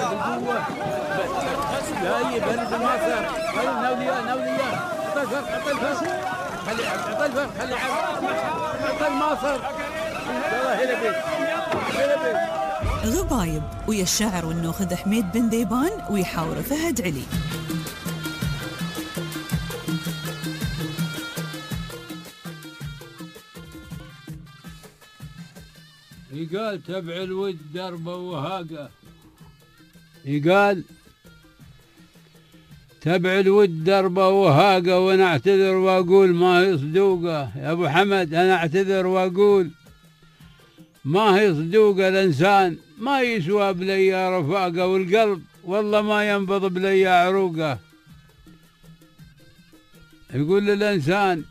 بالقوة. جاي برد الماصر. ناوليان. عطى الفرق. خلي عطى الماصر. يلا هلا بيك. غبايب ويا الشاعر والنوخذ حميد بن ذيبان ويحاور فهد علي. يقال تبع الود دربه وهاقه. يقال تبع الود دربه وهاقه، وانا اعتذر واقول ما هي صدوقه. يا ابو حمد انا اعتذر واقول ما هي صدوقه. الانسان ما يسوى بلي رفاقه، والقلب والله ما ينبض بلي عروقه. يقول للانسان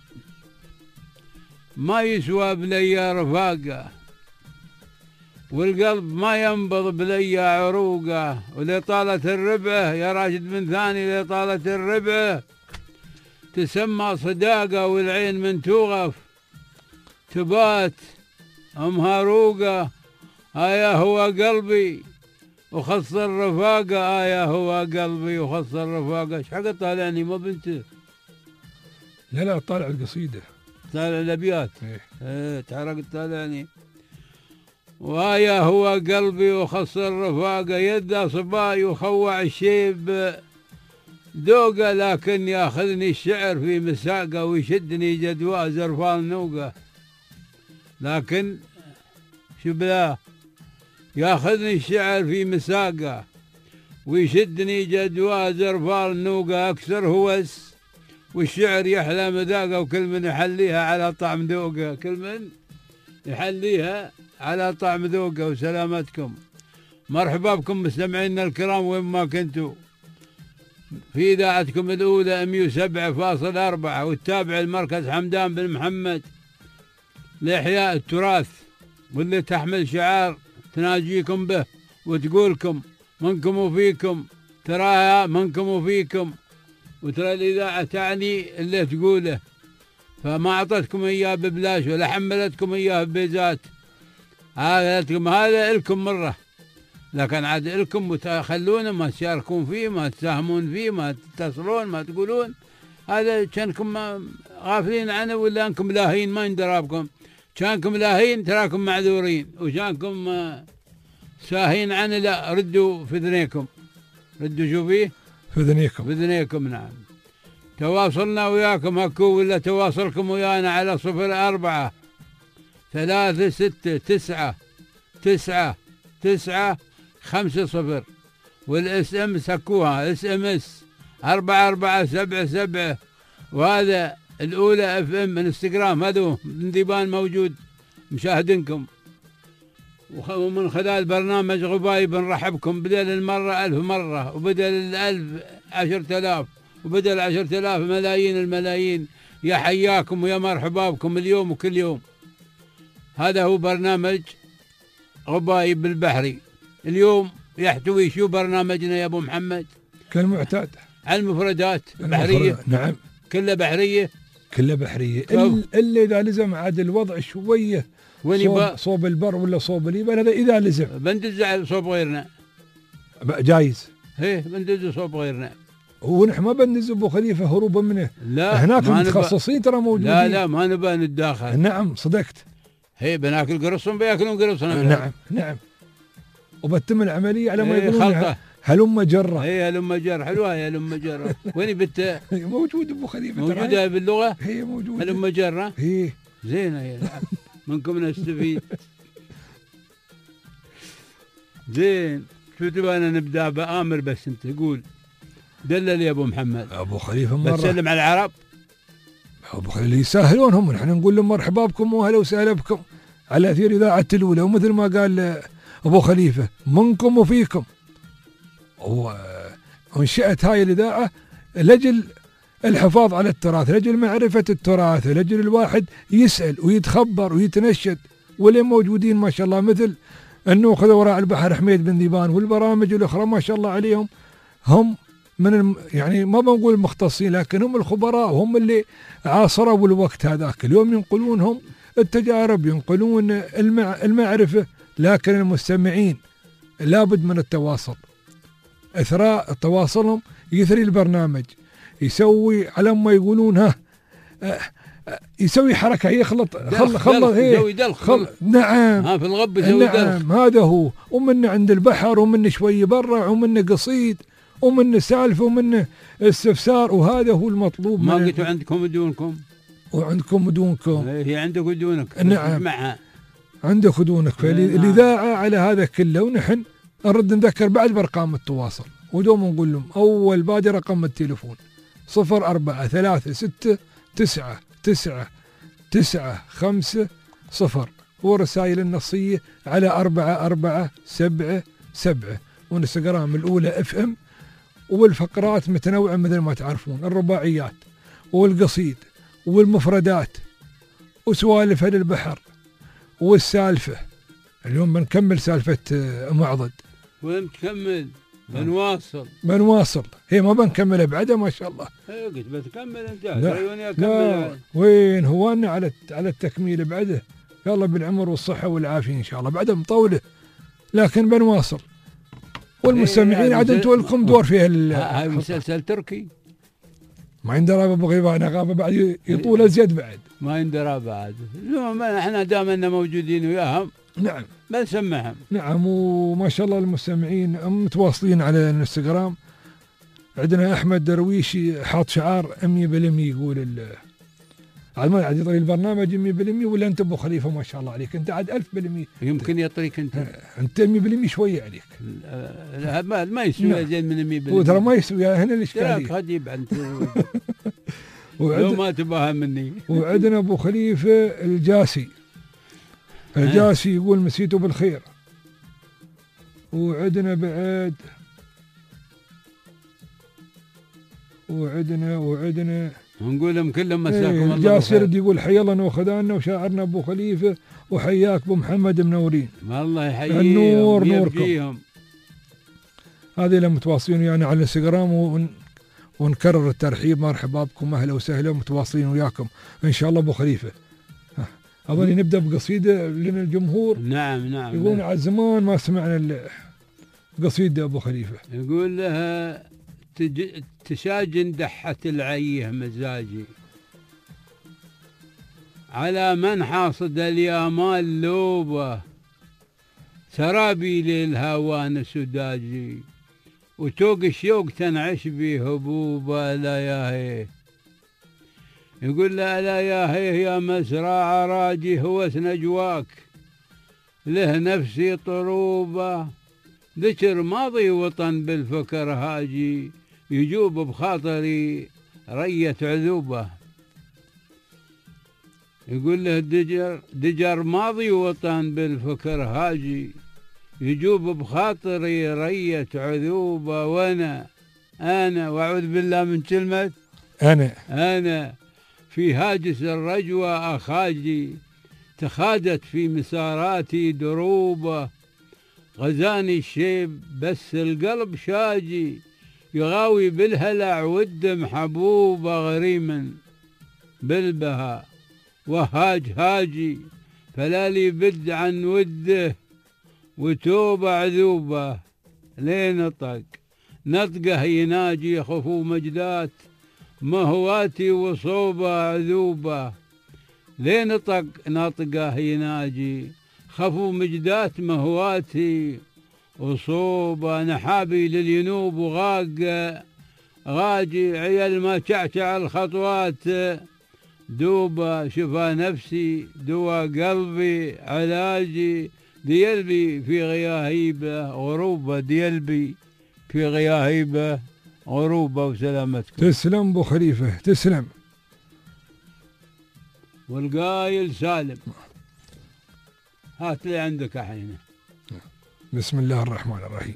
ما يسوى بلي رفاقه، والقلب ما ينبض بلي عروقه. ولطالة الربعه يا راشد بن ثاني، لطالة الربعه تسمى صداقه، والعين من توغف تبات مهروقه. آيا هو قلبي وخص الرفاقه، آيا هو قلبي وخص الرفاقه. ايش حق طالعني ما بنته؟ لا طالع القصيده، طالع الابيات. تحرق طالعني. وآيا هو قلبي وخص الرفاقه، يده صباي وخوع الشيب ذوقه، لكن ياخذني الشعر في مساقه ويشدني جدوى زرفان نوقه. لكن شبلاه ياخذني الشعر في مساقه ويشدني جدوى زرفان نوقه. اكثر هوس والشعر يحلى مذاقه، وكل من يحليها على طعم ذوقه. كل من يحليها على طعم ذوقه. وسلامتكم، مرحبا بكم مستمعينا الكرام وين ما كنتوا في اذاعتكم الاولى 107.4، والتابع المركز حمدان بن محمد لاحياء التراث، واللي تحمل شعار تناجيكم به وتقولكم منكم وفيكم. تراها منكم وفيكم، وترى الاذاعه تعني اللي تقوله، فما اعطتكم اياه ببلاش ولا حملتكم اياه ببيزات. هذا لكم مره، لكن عاد لكم وتخلونه ما تشاركون فيه، ما تساهمون فيه، ما تتصلون، ما تقولون. هذا كانكم غافلين عنه، ولا انكم لاهين ما يندرى بكم. كانكم لاهين تراكم معذورين، وكانكم ساهين عنه لا ردوا في ذنيكم. ردوا شو فيه؟ في ذنيكم. نعم. تواصلنا وياكم هكو، ولا تواصلكم ويانا على 0436999950، والاس ام سكوها اس ام اس 4477. وهذا الاولى اف ام انستغرام، هذا من ذيبان موجود مشاهدينكم. ومن خلال برنامج غبايب نرحبكم بدل المرة 1000 مرة، وبدل 1000 10,000، وبدل 10,000 ملايين الملايين. يا حياكم ويا مرحبا بكم اليوم وكل يوم. هذا هو برنامج غبايب البحري. اليوم يحتوي شو برنامجنا يا ابو محمد؟ كالمعتاد على المفردات البحرية. نعم، كلها بحرية. إلا إذا لزم عاد الوضع شوية صوب البر ولا صوب اليبان، هذا إذا لزم بندز على صوب غيرنا جايز. بندز صوب غيرنا، ونحن ما بندز ابو خليفه هروبا منه. لا، هناك متخصصين ترى موجودين. لا ما نبى نتداخل. نعم صدقت. بناكل قرصهم بياكلون قرصنا. نعم وبتم العمليه على ما يقولون هلم جره. هلم جره حلوه. هلم جره وين بت موجود ابو خليفه، موجوده باللغه. هي موجوده هلم جره. زينه منكم نستفيد. زين. شو تبغى نبدا بآمر؟ بس انت قول دلل يا ابو محمد. ابو خليفه مره بسلم على العرب. ابو خليفه يسهلونهم، نحن نقول لهم مرحبا بكم واهلا وسهلا بكم على اثير اذاعه الاولى. ومثل ما قال ابو خليفه منكم وفيكم. وانشأت هاي الاذاعه لاجل الحفاظ على التراث، لاجل معرفه التراث، لاجل الواحد يسال ويتخبر ويتنشد. واللي موجودين ما شاء الله مثل النوخذ وراء البحر حميد بن ذيبان، والبرامج الاخرى ما شاء الله عليهم، هم من يعني ما بنقول المختصين، لكن هم الخبراء، وهم اللي عاصروا الوقت هذاك. اليوم ينقلونهم التجارب، ينقلون المعرفة، لكن المستمعين لابد من التواصل. اثراء تواصلهم يثري البرنامج، يسوي على ما يقولون يسوي حركه، يخلط نعم، في الغب يسوي نعم، هذا هو. ومنه عند البحر، ومنه شوي برا، ومنه قصيد، ومنه سالفه، ومنه استفسار، وهذا هو المطلوب. ما قلتوا عندكم ودونكم؟ وعندكم ودونكم، هي عندك ودونك. نعم، معها عندك ودونك. فالإذاعة على هذا كله. ونحن نرد نذكر بعد بأرقام التواصل، ودوم نقول لهم أول بادي رقم التليفون 0436999950، ورسائل النصية على 4477، وانستغرام الأولى FM، والفقرات متنوعة مثل ما تعرفون، الرباعيات والقصيد والمفردات وسوالف أهل البحر والسالفة. اليوم بنكمل سالفة معضد. وين تكمل؟ بنواصل. هي ما بنكملها بعدها ما شاء الله. قلت بتكمل انت. لا وين هوانا على التكميل بعده. يلا بالعمر والصحة والعافية ان شاء الله، بعدها مطولة لكن بنواصل. والمستمعين عاد انتوا لكم دور فيها. هاي مسلسل تركي ما يندرى ابو غيبان غابه بعد يطول ازيد بعد. ما يندرى بعد. احنا دامنا موجودين وياهم. نعم. بنسمعهم. نعم. وما شاء الله المستمعين متواصلين على الانستغرام. عندنا احمد درويشي حاط شعار 100% يقول عاد ما عاد يطري البرنامج 100%، ولا انت ابو خليفه ما شاء الله عليك انت عاد 1000%. يمكن يطريك انت 100% شويه عليك. ما يسوي زين من 100%. هو ترى ما يسوي، هنا الاشكاليه. خديب انت لو ما تباها مني. وعندنا ابو خليفه الجاسي يقول مسيته بالخير. وعندنا بعد وعندنا ونقول لهم كلهم مساكم الله. جاسر يقول حي الله وخذانا وشاعرنا ابو خليفه، وحياك ابو محمد منورين. الله يحييهم. النور نوركم. هذه اللي متواصلين يعني على الانستغرام، ونكرر الترحيب، مرحبا بكم، اهلا وسهلا، متواصلين وياكم ان شاء الله ابو خليفه. اظن نبدا بقصيده لنا الجمهور. نعم. يقولون على زمان ما سمعنا قصيده ابو خليفه. يقول لها تشاجن دحة العيه مزاجي، على من حاصد اليامال لوبه، سرابي للهوان سداجي، وتوق الشوق تنعش بهبوبه. لا يا هي يقول لا يا هي يا مزرعة راجي، هوس نجواك له نفسي طروبة، ذكر ماضي وطن بالفكر هاجي، يجوب بخاطري رية عذوبة. يقول له دجر ماضي وطن بالفكر هاجي، يجوب بخاطري رية عذوبة. وانا واعوذ بالله من كلمة انا في هاجس الرجوة أخاجي، تخادت في مساراتي دروبة، غزاني الشيب بس القلب شاجي، يغاوي بالهلع والدم حبوبة، غريما بالبهاء وهاج هاجي، فلا لي بد عن وده وتوبة عذوبة. لين نطقه يناجي خفو مجدات، مهواتي وصوبة عذوبة. لين نطقه يناجي خفو مجدات، مهواتي وصوبة. نحابي للينوب غاجي، عيال ما شعشع الخطوات دوبة. شفا نفسي دوا قلبي علاجي، ديلبي في غياهيبه غروبة، ديلبي في غياهيبه غروبة. وسلامتكم. تسلم ابو خليفه تسلم. والقايل سالم. هات لي عندك الحين. بسم الله الرحمن الرحيم.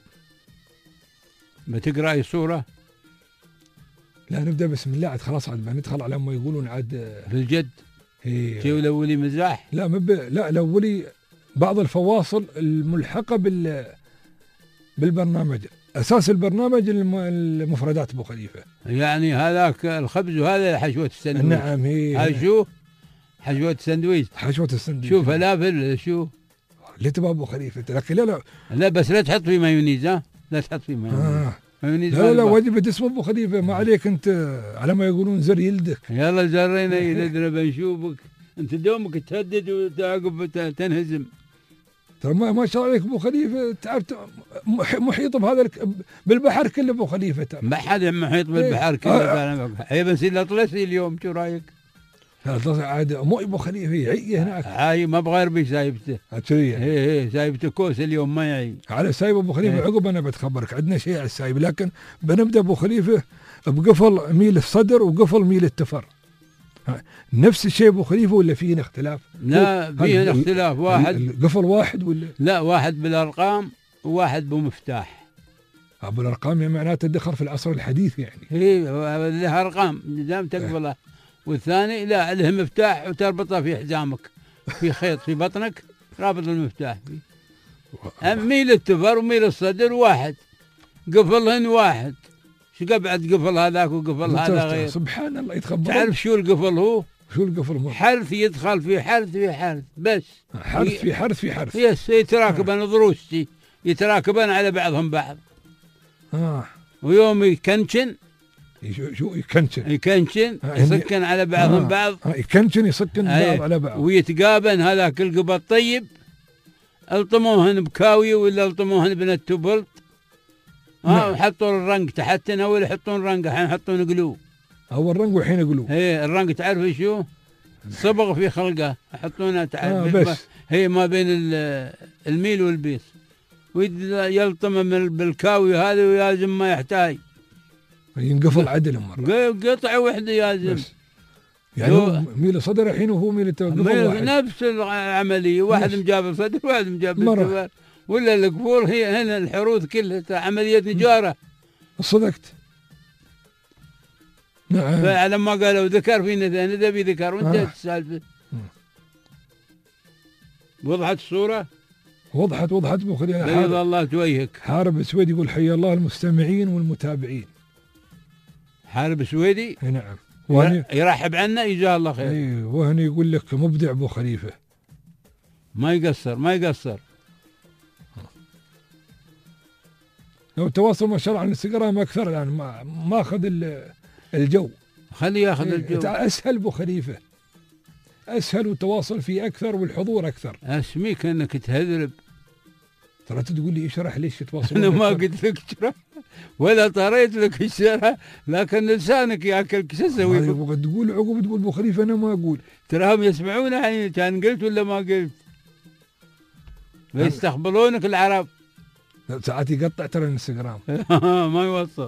بتقرأ أي سورة؟ لا نبدأ بسم الله، عاد خلاص عاد ندخل على ما يقولون عاد في الجد. شيء الأولي مزاح؟ لا لا الأولي بعض الفواصل الملحقة بالبرنامج. أساس البرنامج المفردات أبو خليفة. يعني هذاك الخبز وهذا حشوة السندويش. نعم هاي شو؟ حشوة السندويش. شو فلافل شو؟ اللي تبغى أبو خليفة. لكن لا بس لا تحط فيه مايونيز. لا تحط فيه مايونيز. لا لا وجبة اسم ابو خليفة، ما عليك انت على ما يقولون زر يلدك. يلا زرينا يلدنا بنشوفك، انت دومك تهدد وتعقب تنهزم. ترى ما شاء الله عليك ابو خليفة، تعرف محيط بهذا بالبحر كله ابو خليفة. ترى ما حد محيط بالبحر كله. هي بنسي الاطلسي اليوم شو رايك؟ عاد مو ابو خليفه يعي هناك. هاي ما بغير سايبته. هي سايبته كوس اليوم ما يعي. على سايب ابو خليفه عقب انا بتخبرك عندنا شيء على السايب، لكن بنبدا ابو خليفه بقفل ميل الصدر وقفل ميل التفر. نفس الشيء ابو خليفه ولا فيه اختلاف؟ لا فيه اختلاف. واحد قفل واحد ولا لا؟ واحد بالارقام وواحد بمفتاح. بالارقام يعني معناته الدخل في العصر الحديث يعني. هي لها ارقام دام تقبله. والثاني لا له مفتاح وتربطه في حزامك، في خيط في بطنك رابط المفتاح فيه. ميل التفر وميل الصدر واحد، قفلهن واحد. شو قبعد قفل هذاك وقفل هذا غير؟ سبحان الله يتخبر. تعرف شو القفل هو؟ شو القفل هو؟ حرث يدخل في حرث في حرث بس. حرث في حرث في حرث. يس يتراكبن ضروستي يتراكبن على بعضهم بعض. ويوم يكنشن شو يكنشن يسكن على بعضهم بعض. يكنشن يسكن بعض على بعض ويتقابن هذاك القبل طيب. الطموهن بكاوي ولا الطموهن بنتبلط. وحطوا الرنق تحتنا ولا يحطون رنق الحين يحطون قلوب. هو الرنق والحين قلوب. هي الرنق تعرف شو؟ صبغ في خلقه يحطونه تعرف. بس هي ما بين الميل والبيص. ويلطم بالكاوي هذا ويلازم ما يحتاج. ينقفل عدل مرة. قطعة واحدة يلازم. يعني ميل صدر الحين وهو ميل التوقف. نفس العملية، واحد مجاب صدر واحد مجاب التوار. ولا القفول هي هنا الحروث كلها عملية نجارة. صدقت. نعم. فعلى ما قالوا ذكر في ندى في ذكر وانتهت السالفة. وضحت الصورة؟ وضحت ابو خليفة. بيض الله توجهك. حارب السويدي يقول حيا الله المستمعين والمتابعين. حارب سويدي؟ نعم. يرحب عنا يجزاه الله خير. اي وهنا يقول لك مبدع ابو خليفه. ما يقصر. لو التواصل ما شاء الله على الانستغرام اكثر الان ما اخذ الجو. خليه ياخذ الجو. اسهل ابو خليفه. اسهل والتواصل فيه اكثر والحضور اكثر. اسميك انك تهذرب. ترى تقول لي اشرح ليش تواصل. انا ما قلت لك اشرح ولا طريت لك الشرح، لكن لسانك ياكل شو اسوي؟ تقول عقب تقول ابو خليفه انا ما اقول. تراهم يسمعون الحين كان قلت ولا ما قلت؟ ويستقبلونك العرب. ساعات يقطع ترى الانستغرام. ما يوصل.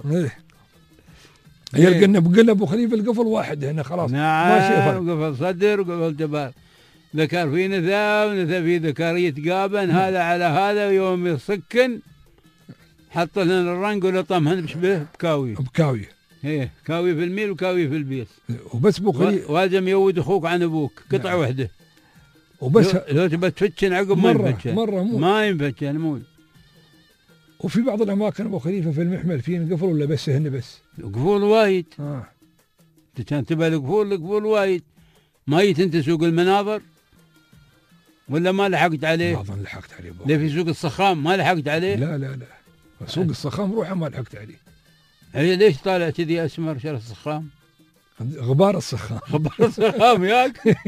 يلقى بقول ابو خليفه القفل واحد هنا خلاص. نعم قفل صدر وقفل جبال. ذكر في نثى ونثى في ذكر يتقابن هذا على هذا. يوم يسكن حط لنا الرنق ولطمهن بشبه بكاوي. ايه كاوي في الميل وكاوي في البيص. وبس ابو خليفه ولازم يود اخوك عن ابوك قطعه. نعم. واحده. وبس لو تبى تفتشن عقب ما ينفتشن مو. وفي بعض الاماكن ابو خليفه في المحمل فين قفل ولا بس هن بس؟ قفول وايد. كان تبى القفول وايد. ما انت سوق المناظر ولا ما لحقت عليه؟ ما لحقت عليه. ليه في سوق الصخام ما لحقت عليه؟ لا سوق الصخام روحه ما لحقت عليه. هي ليش طالع كذي اسمر شر الصخام؟ غبار الصخام ياك.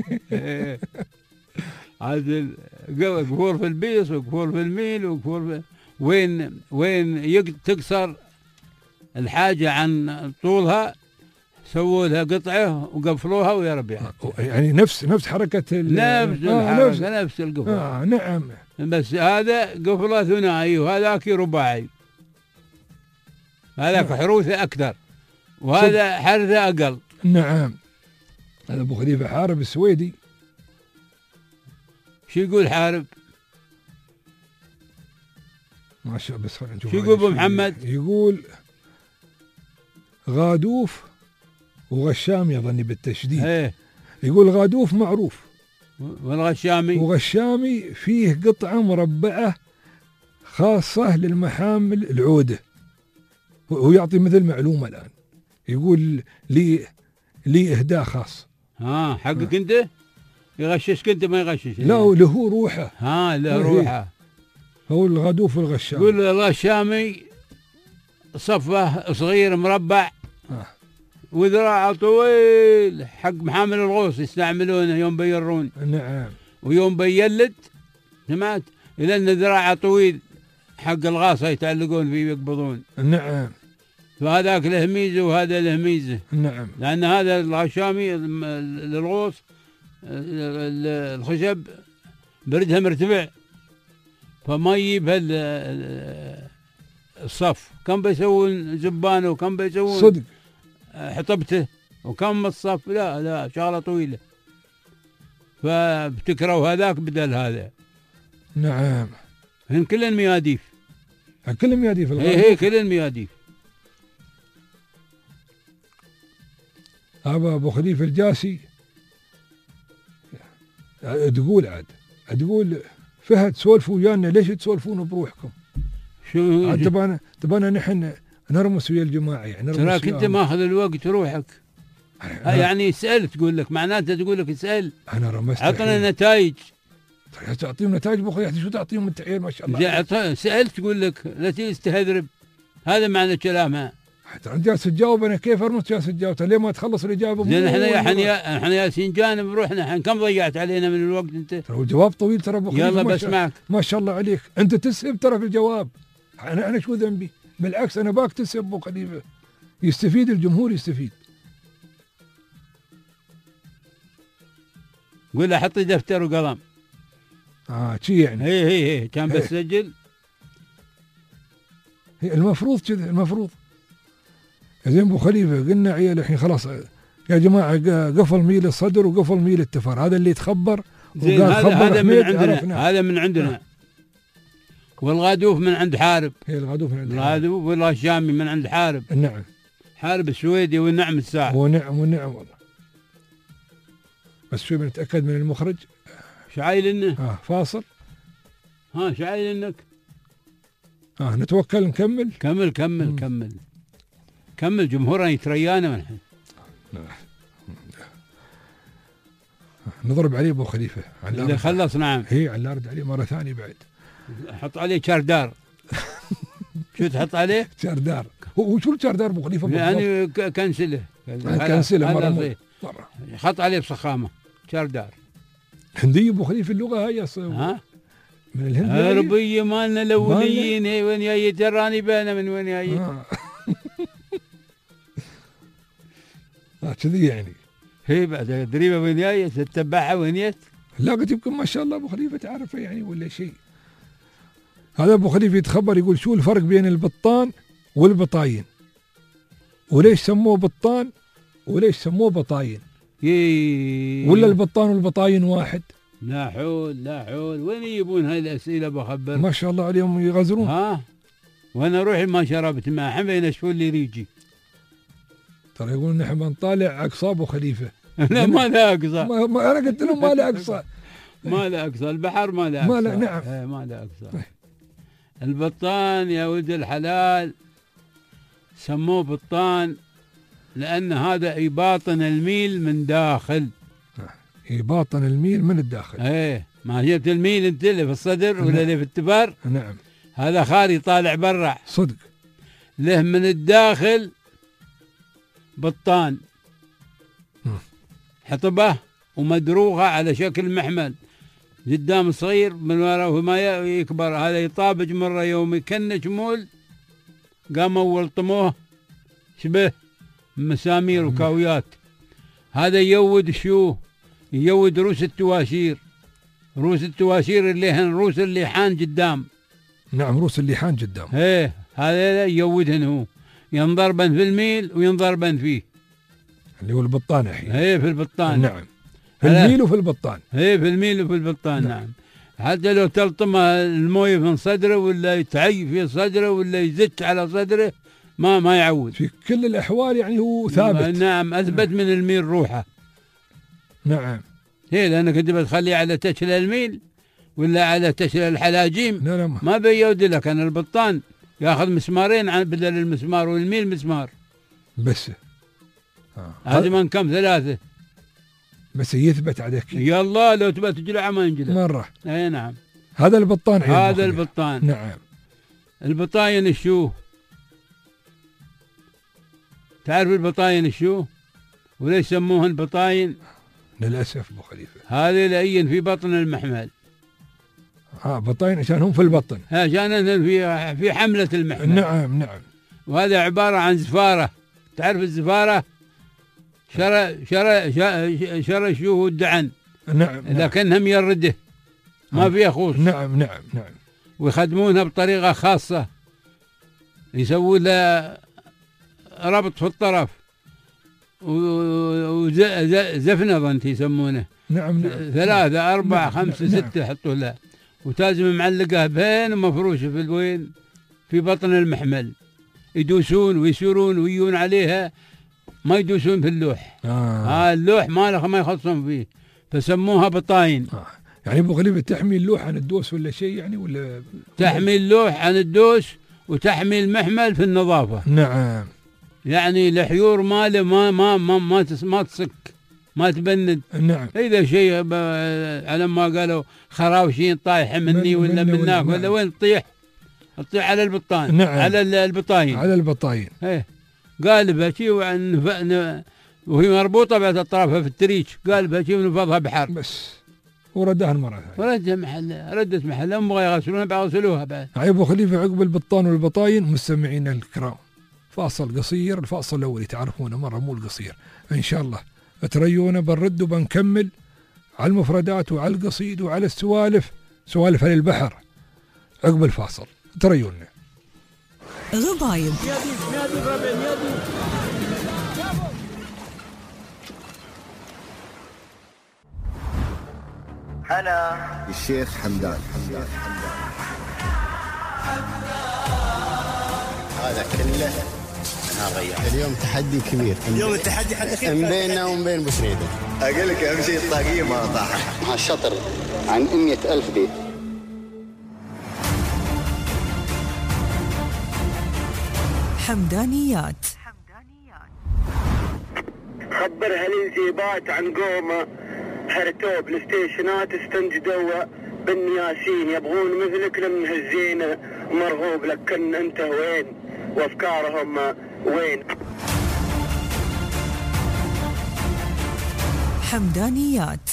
عاد قفول في البيص وقفول في الميل وقفول في وين تكسر الحاجة عن طولها سووا لها قطعة وقفلوها ويا ربي. يعني نفس حركة نفس القفل. نعم. بس هذا قفله ثنائي وهذاك رباعي. هذاك حروثه أكثر وهذا حرثه أقل. نعم. هذا أبو خليفة حارب السويدي. شو يقول حارب؟ ما شاء بس خلينا نشوف. شو يقول أبو محمد؟ يقول غادوف وغشام يظني بالتشديد. ايه. يقول غادوف معروف. وغشامي فيه قطعة مربعة خاصة للمحامل العودة. هو يعطي مثل معلومة الآن. يقول لي إهداء خاص. حقك أنت؟ يغششك أنت ما يغشش. لا له روحه. له روحه. هو الغادوف والغشامي. يقول الغشامي صفه صغير مربع وذراعه طويل حق محامل الغوص يستعملونه يوم بيرون. نعم. ويوم بيلد سمعت لأن ذراعه طويل حق الغاصة يتعلقون فيه ويقبضون. نعم. فهذاك له ميزة وهذا له ميزة. نعم. لأن هذا الغشامي للغوص الخشب بردها مرتفع فما يجيب الصف. كم بيسوون زبانه وكم بيسوون صدق حطبته وكم الصف. لا شغلة طويلة فبتكرهوا هذاك بدل هذا. نعم. هن كلن مياديف. كل مياديف هي كلن مياديف. أبو خليفة الجاسي تقول فهد سولفوا ويانا ليش تسولفون بروحكم؟ شو تبانا نحن نرمس ويا الجماعة يعني تراك انت ماخذ الوقت روحك. يعني اسأل تقول لك معناته تقول لك اسأل. انا رمست عطنا نتائج. تعطيهم نتائج بكره يعني شو تعطيهم انت عيال ما شاء الله. سألت تقول لك لا تستهذرب. هذا معنى كلامها. حتى انت جالس تجاوب انا كيف ارمس جالس تجاوب ليه ما تخلص الاجابه؟ زين احنا ياسين جانب روحنا كم ضيعت علينا من الوقت انت؟ ترى الجواب طويل ترى ابو خليفه. يلا بسمعك. ما شاء الله عليك انت تسهب ترى في الجواب. انا شو ذنبي؟ بالعكس انا باك تسهب ابو خليفه. يستفيد الجمهور يستفيد. قول له حطي دفتر وقلم. شي يعني. هي كان بسجل. المفروض كذا المفروض. زين ابو خليفه قلنا عيال الحين خلاص يا جماعه قفل ميل الصدر وقفل ميل التفر. هذا اللي يتخبر زين. هذا من عندنا. هذا من عندنا. والغادوف من عند حارب. هي الغادوف من عند الغادوف والغشامي من عند حارب. نعم. حارب السويدي والنعم الساعة. ونعم والله. بس شوي بنتأكد من المخرج. شعايل انه فاصل. شعايل انك نتوكل نكمل. كمل جمهورنا يتريانا من الحين. نضرب عليه ابو خليفه اللي خلص. نعم. هي على الارض عليه مره ثانيه بعد. حط عليه شاردار. شو تحط عليه؟ شاردار. وشو الشاردار ابو خليفه؟ يعني كنسله. مرة. حط عليه بصخامه شاردار. هندي ابو خليفه اللغه هاي من الهند. عربيه مالنا الاوليين. هي وين جاي تراني بانا من وين جاي. كذي يعني. هي بعد دريبه وين جاي تتبعها وين جت. لا قلت يمكن ما شاء الله ابو خليفه تعرفه يعني ولا شيء. هذا ابو خليفه يتخبر يقول شو الفرق بين البطان والبطاين وليش سموه بطان وليش سموه بطاين. ولا البطان والبطاين واحد. لا حول وين يجيبون هاي الاسئله بخبر. ما شاء الله عليهم يغزرون. وانا روحي ما شربت ماء حين ينشفون لي ريجي. ترى يقولون نحن بنطالع اقصى ابو خليفه. لا ما له اقصى. ما انا قلت لهم ما له اقصى. ما له اقصى. البحر ما له اقصى. ما له. نعم. ما له اقصى. البطان يا ولد الحلال سموه بطان لأن هذا يباطن الميل من داخل. يباطن الميل من الداخل. ما جبت الميل انت اللي في الصدر ولا اللي في التبر. نعم. هذا خاري طالع برا. صدق. له من الداخل بطان. حطبه ومدروغه على شكل محمل قدام صغير من وراء وما يكبر. هذا يطابج مرة يوم يكنش مول قاموا ولطموه شبه مسامير وكاويات. هذا يود شو يود روس التواشير. روس التواشير اللي هن روس اللحان قدام. نعم روس اللحان قدام. هذا يودهن هو ينضربن في الميل وينضربن فيه اللي هو البطان الحين. في البطان. نعم. في الميل وفي البطان. في الميل وفي البطان. نعم. حتى لو تلطمه المويه من صدره ولا يتعي في صدره ولا يزت على صدره ما يعود. في كل الأحوال يعني هو ثابت. نعم. أثبت من الميل روحه. نعم. لأنك أنت بتخليه على تشل الميل ولا على تشل الحلاجيم. لا ما بيود لك. أنا البطان ياخذ مسمارين بدل المسمار والميل مسمار بس. هذا من كم 3 بس يثبت عليك. يلا لو تبى تجلع ما ينجلع مرة. نعم. هذا البطان. هذا البطان. نعم. البطاين شو تعرف البطاين شو؟ وليش يسموهن بطاين؟ للأسف أبو خليفة هذه لأين في بطن المحمل. بطاين عشان هم في البطن، عشان في حملة المحمل. نعم. وهذا عبارة عن زفارة. تعرف الزفارة؟ شرى شو الدعن. نعم. لكنهم يرده ما فيها خوص. نعم. ويخدمونها بطريقة خاصة، يسوون لها ربط في الطرف وزفنة أنت يسمونه. نعم. 3 4 5 6 يحطوا لها، وتازم معلقة بين ومفروشة في الوين في بطن المحمل. يدوسون ويسيرون ويجون عليها، ما يدوسون في اللوح. اللوح ما يخصون فيه، فسموها بطاين. يعني أبو خليفة تحمي اللوح عن الدوس ولا شيء يعني، ولا تحمي اللوح عن الدوس وتحمي المحمل في النظافة. نعم. يعني الحيور ماله ما تصك، ما تبند. نعم. إذا شيء على ما قالوا خراوشين طايحة مني ولا منك ولا وين تطيح على البطان. نعم. على البطاين. ايه قالبها شي وهي مربوطة بعد أطرافها في التريش، قالبها شي ونفضها بحر بس، وردها المرة ثانية. ردت محلها، هم يغسلونها بيغسلوها بعد. أبو خليفة عقب البطان والبطاين مستمعين الكرام، فاصل قصير، الفاصل الأول تعرفونه مرة مو القصير. إن شاء الله تريونا بنرد وبنكمل على المفردات وعلى القصيد وعلى السوالف، سوالف على البحر عقب الفاصل. تريونا غضايب. أنا الشيخ حمدان. هذا كله أنا غير. اليوم تحدي كبير. اليوم التحدي حدك بيننا وبين بوسنيدة. أقول لك أهم شيء الطاقية ما طاحت. مع الشطر عن 100,000 بيت. حمدانيات. خبر هالانزيبات عن قومه هرتوب الستيشنات استنجدوا بالنياسين، يبغون مثلك لمن هزينه مرغوب لكن انت وين وافكارهم وين. حمدانيات.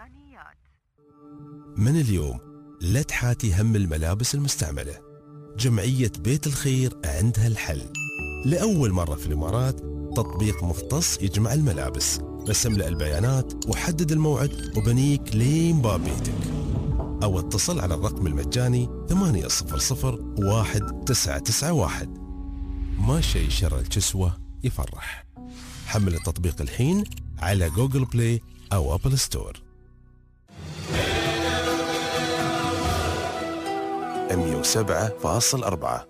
من اليوم لا تحاتي هم الملابس المستعملة. جمعية بيت الخير عندها الحل. لأول مرة في الإمارات تطبيق مختص يجمع الملابس. رسم له البيانات وحدد الموعد وبنيك لين باب بيتك، أو اتصل على الرقم المجاني 800-1991. ما شيء شر الكسوة يفرح. حمل التطبيق الحين على جوجل بلاي أو أبل ستور. 107.4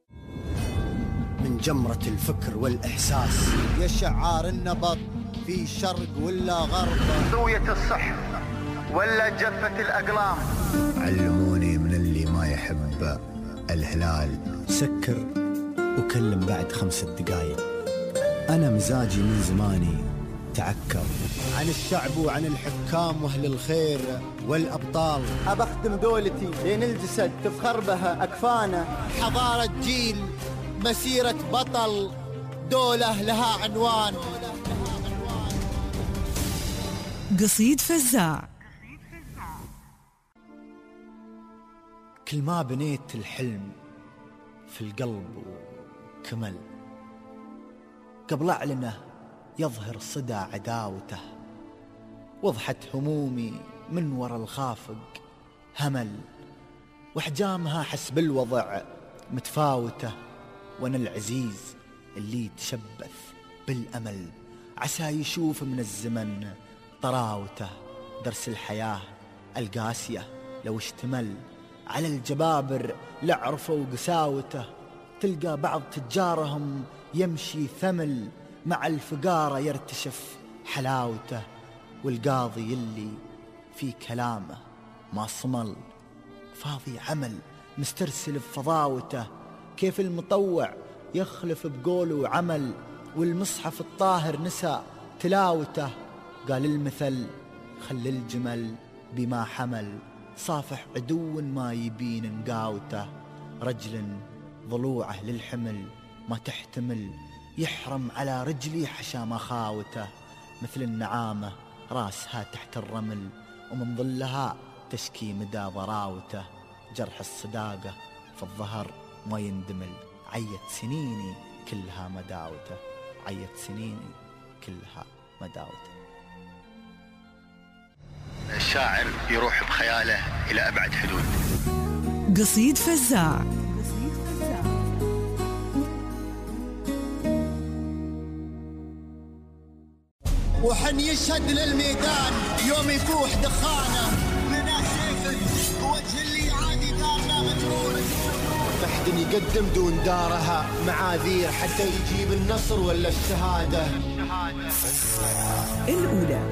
من جمرة الفكر والإحساس يشعار النبض في شرق ولا غرب، زوية الصح ولا جفة الأقلام. علموني من اللي ما يحب الهلال سكر وكلم بعد 5 دقايق. أنا مزاجي من زماني تعكر عن الشعب وعن الحكام وأهل الخير والأبطال. أبخدم دولتي لين الجسد تفخر بها أكفانه. حضارة جيل، مسيرة بطل، دولة لها عنوان. قصيد فزاع. كل ما بنيت الحلم في القلب وكمل، قبل أعلنه يظهر صدى عداوته. وضحت همومي من وراء الخافق همل، واحجامها حسب الوضع متفاوته. وانا العزيز اللي تشبث بالأمل، عسى يشوف من الزمن طراوته. درس الحياة القاسية لو اشتمل على الجبابر لعرفوا قساوته. تلقى بعض تجارهم يمشي ثمل، مع الفقارة يرتشف حلاوته. والقاضي اللي في كلامه ما صمل، فاضي عمل مسترسل بفضاوته. كيف المطوع يخلف بقوله وعمل، والمصحف الطاهر نسى تلاوته. قال المثل خل الجمل بما حمل، صافح عدو ما يبين نقاوته. رجل ضلوعه للحمل ما تحتمل، يحرم على رجلي حشا مخاوته، مثل النعامة راسها تحت الرمل ومن ظلها تشكي مدى ضراوته. جرح الصداقة في الظهر ما يندمل، عيت سنيني كلها مداوته، عيت سنيني كلها مداوته. الشاعر يروح بخياله إلى أبعد حدود. قصيد فزاع. وحن يشهد للميدان يوم يفوح دخانه، لنا سيف وجه اللي عادي دارنا مجرور. محد يقدم دون دارها معاذير حتى يجيب النصر ولا الشهادة. الأولى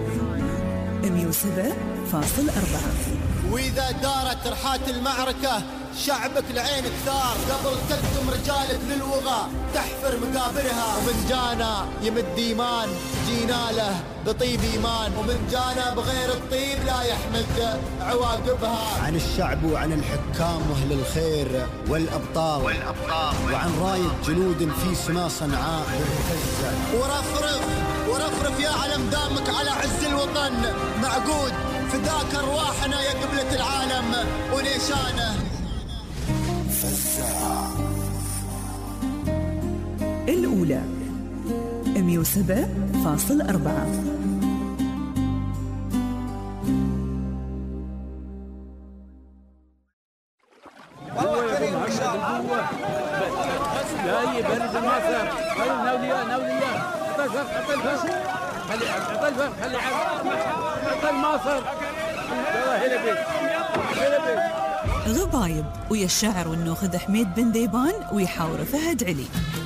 107.4. وإذا دارت رحات المعركة شعبك لعينك ثار، قبل تقدم رجالك للوغى تحفر مقابرها. ومن جانا يمد إيمان جينا له بطيب إيمان، ومن جانا بغير الطيب لا يحمد عواقبها. عن الشعب وعن الحكام واهل الخير والأبطال وعن راية جنود في سما صنعاء مهتزة. ورفرف يا علم دامك على عز الوطن معقود، فداك أرواحنا يا قبلة العالم ونيشانه. الأولى 107.4. والله كريم ما شاء الله. جاي برد المصر. نولية حط الفرق خلي حط المصر. غبايب ويا الشاعر والنوخذ حميد بن ذيبان ويحاور فهد علي.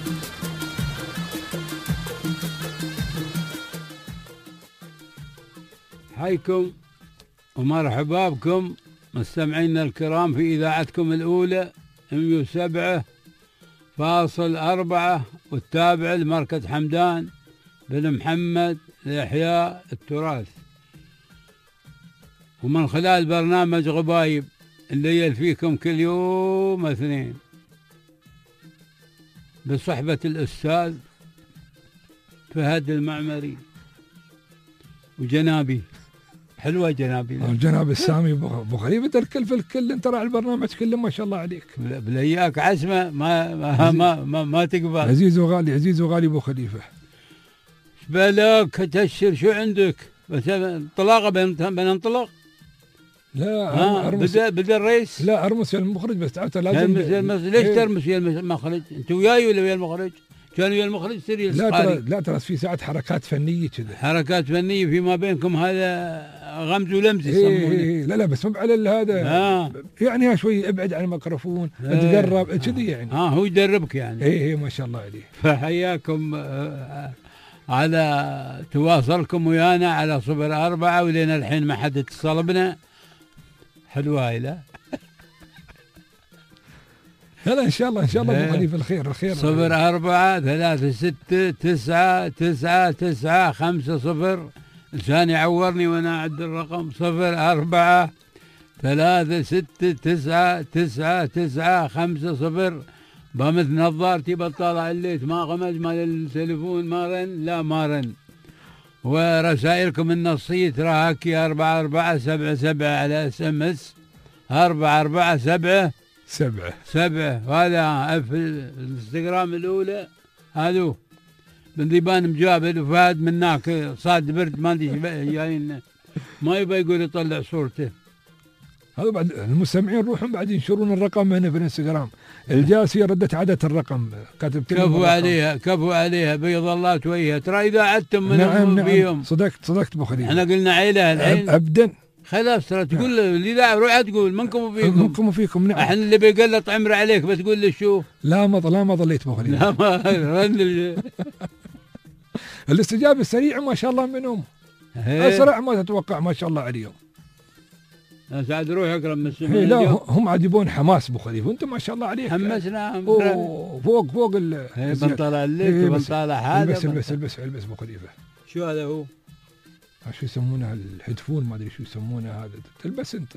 حيكم ومرحبا بكم مستمعينا الكرام في إذاعتكم الأولى 107.4، والتابع لمركز حمدان بن محمد لإحياء التراث، ومن خلال برنامج غبايب اللي يلفيكم كل يوم اثنين بصحبة الأستاذ فهد المعمري وجنابي. حلوة جنابي. الجناب السامي بخليفة الكل في الكل. انت راعي البرنامج كله ما شاء الله عليك. بلاياك عزمة ما تقبل. عزيز وغالي ابو خليفة. بالك تشر شو عندك؟ بس انطلاقه بننطلق. لا بدأ الرئيس. لا ارمس يا المخرج بس تعرف لازم. ليش ترمس يا المخرج؟ انت وياي ولا ويا المخرج؟ كانوا ويا المخرج سري لا ترى في ساعات حركات فنيه كذا. حركات فنيه فيما بينكم، هذا غمز ولمز يسمونه. لا بس مو على هذا. يعني شوي ابعد عن الميكروفون تقرب كذي يعني. هو يدربك يعني. ايه ما شاء الله عليه. فحياكم على تواصلكم ويانا على 04 ولينا الحين ما حد اتصل بنا. حلوة لا ان شاء الله ابو خليفه الخير 04 36 9 9 9 5 0. لسان يعورني وانا اعد الرقم. 04 36 9 9 9 5 0. بمثل نظارتي بطالع الليت ما غمز مال التليفون ما رن. ورسائلكم النصية تراكي 4477 على SMS 4477. وهذا في الانستغرام الأولى. هذو بن ذيبان مجابل وفهد مناك صاد برد ما ادري جايين ما يبغى يقول يطلع صورته. هذا بعد المستمعين روحهم بعد ينشرون الرقم هنا في الانستغرام. الجاسية ردت عادت الرقم كاتب كفوا عليها بيض الله توجهها. ترى إذا عدتم منهم فيهم. صدقت أبو خليفة. احنا قلنا عيلة الحين أبدا. خلاص ترى تقول الإذاعة روح تقول منكم وفيكم. نعم. احنا اللي بيقلط عمر عليك بتقول لي شو. لا ما ظليت أبو خليفة. لا ما الاستجابة السريعة ما شاء الله منهم. أسرع ما تتوقع ما شاء الله عليهم. سعد روح اقرب من السماء. لا هم عاد يبون حماس ابو خليفه وانت ما شاء الله عليك. حمسنا فوق بنطلع الليل وبنطلع هذا. البس ابو خليفه. شو هذا هو؟ شو يسمونه الهيدفون ما ادري شو يسمونه هذا. تلبس انت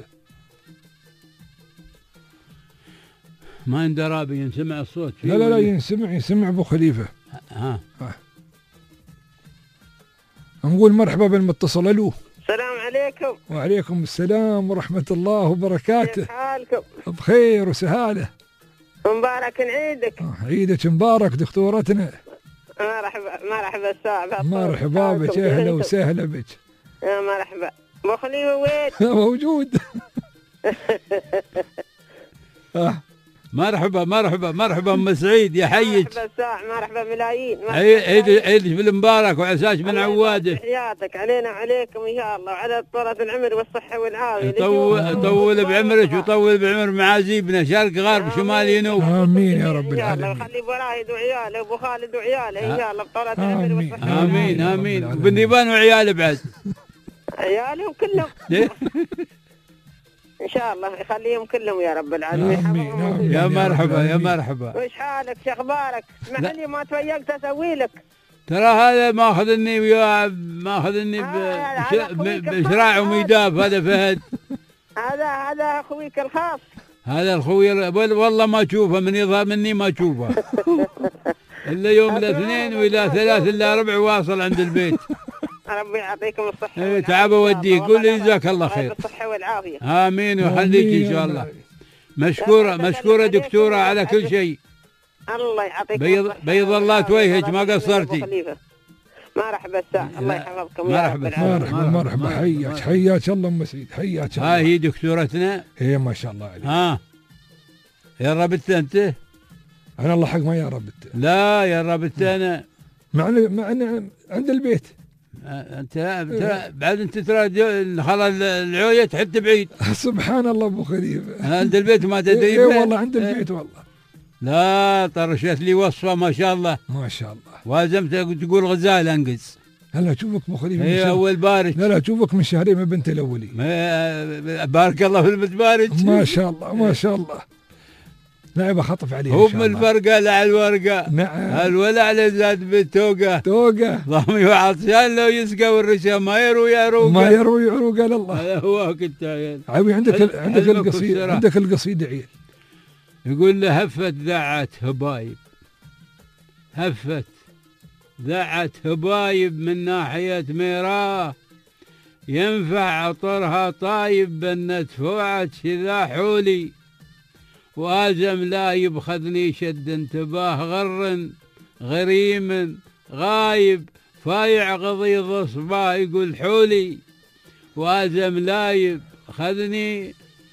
ما يندرى ينسمع الصوت. لا ينسمع ابو خليفه. نقول مرحبا بالمتصل. الو. السلام عليكم. وعليكم السلام ورحمة الله وبركاته. كيف حالكم؟ بخير وسهالة. مبارك عيدك. عيدك مبارك دكتورتنا. مرحبا الساعة. مرحبا بك، أهلا وسهلا بك. يا مرحبا. أبو خليفة وين؟ موجود. مرحبا ام سعيد، يا حيك. مرحبا الساعة، مرحبا ملايين. عيد بالمبارك وعساك من عواده. حياتك علينا وعليكم ان شاء الله، وعلى طولة العمر والصحة والعافية. يطول بعمرك ويطول بعمر معازيبنا شرق غرب شمال جنوب. امين يا رب العالمين. وخلي ابو رايد وعياله وابو خالد وعياله ان شاء الله بطولة العمر والصحة. امين وبن ديبان وعياله بعد. عيالهم كلهم. ان شاء الله يخليهم كلهم يا رب العالمين. يا مرحبا. وش حالك؟ شو اخبارك؟ اسمح لي ما تويقت اسوي لك. ترى هذا ماخذني بشراع وميداف. هذا فهد. هذا اخويك الخاص. هذا الخوي والله ما اشوفه، من يظهر مني ما اشوفه الا يوم الاثنين والى ثلاث الا ربع واصل عند البيت. ربي يعطيكم الصحة والعافية. تعب اوديك، قول لي جزاك الله خير. الصحة والعافية. امين ويخليك ان شاء الله. مشكورة دكتورة على كل شيء. الله يعطيك بيض الله وجهك، ما قصرتي. مرحبا الساعة، الله يحفظكم. مرحبا حياك الله ام سعيد، حياك الله. هي دكتورتنا. هي ما شاء الله عليك. يا ربت انت؟ انا الله حق ما يا ربت. لا يا ربت انا. معنا عند البيت. انت بعد انت ترى خلاص العويه تحد بعيد. سبحان الله ابو خليفه. عند البيت ما تدري. اي والله عند البيت والله. لا طرشت لي وصفه ما شاء الله. ما شاء الله. والزمت تقول غزال انقز. هلا اشوفك ابو خليفه. هي اول بارك. لا اشوفك من شهرين من بنت الاولي. بارك الله في المتبارك. ما شاء الله. نعم بخطف عليه. هو من الفرقه لا على الورقه. نعم. الولع على زاد بالتوقه. ضامي وعطشان لو يسقى والرشا ما يروي يعرو قال الله. هذا هو كنت عيال. عوي عندك القصيده. عندك القصيده عيال. يقول له هفت ذعت هبايب. هفت ذعت هبايب من ناحيه ميراه، ينفع عطرها طايب بنت فوعت شذا حولي، وازم لا يبخذني شد انتباه غر غريم غايب فايع غضيض اصباه. يقول حولي وازم لا يبخذني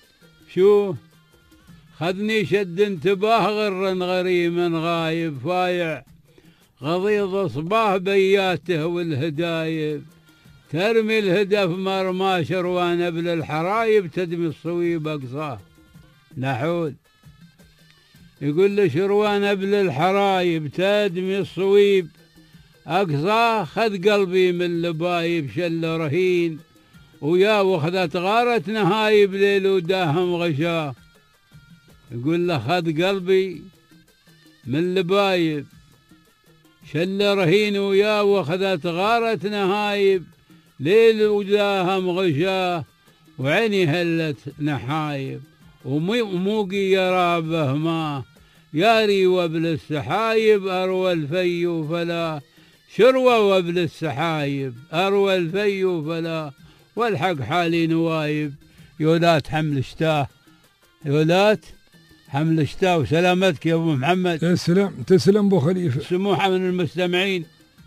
خذني شد انتباه غر غريم غايب فايع غضيض اصباه بياته والهدايب، ترمي الهدف مرمى شروان ابل الحرايب، تدمي الصويب اقصاه. نحول يقول له شروان ابل الحرايب تدمي الصويب اقصاه، خذ قلبي من لبايب شل رهين، ويا وخذت غارت نهايب ليل وداهم غشاه. يقول له خذ قلبي من لبايب شل رهين، ويا وخذت غارت نهايب ليل وداهم غشاه، وعيني هلت نحايب وموقي يرابه ما ياري وابل السحايب، أروى الفي فلا شروى وابل السحايب، أروى الفي فلا والحق حالي نوايب. يولات حمل شتاه، يولات حمل شتاه. وسلامتك يا ابو محمد. تسلم ابو خليفه. سموحه من المستمعين.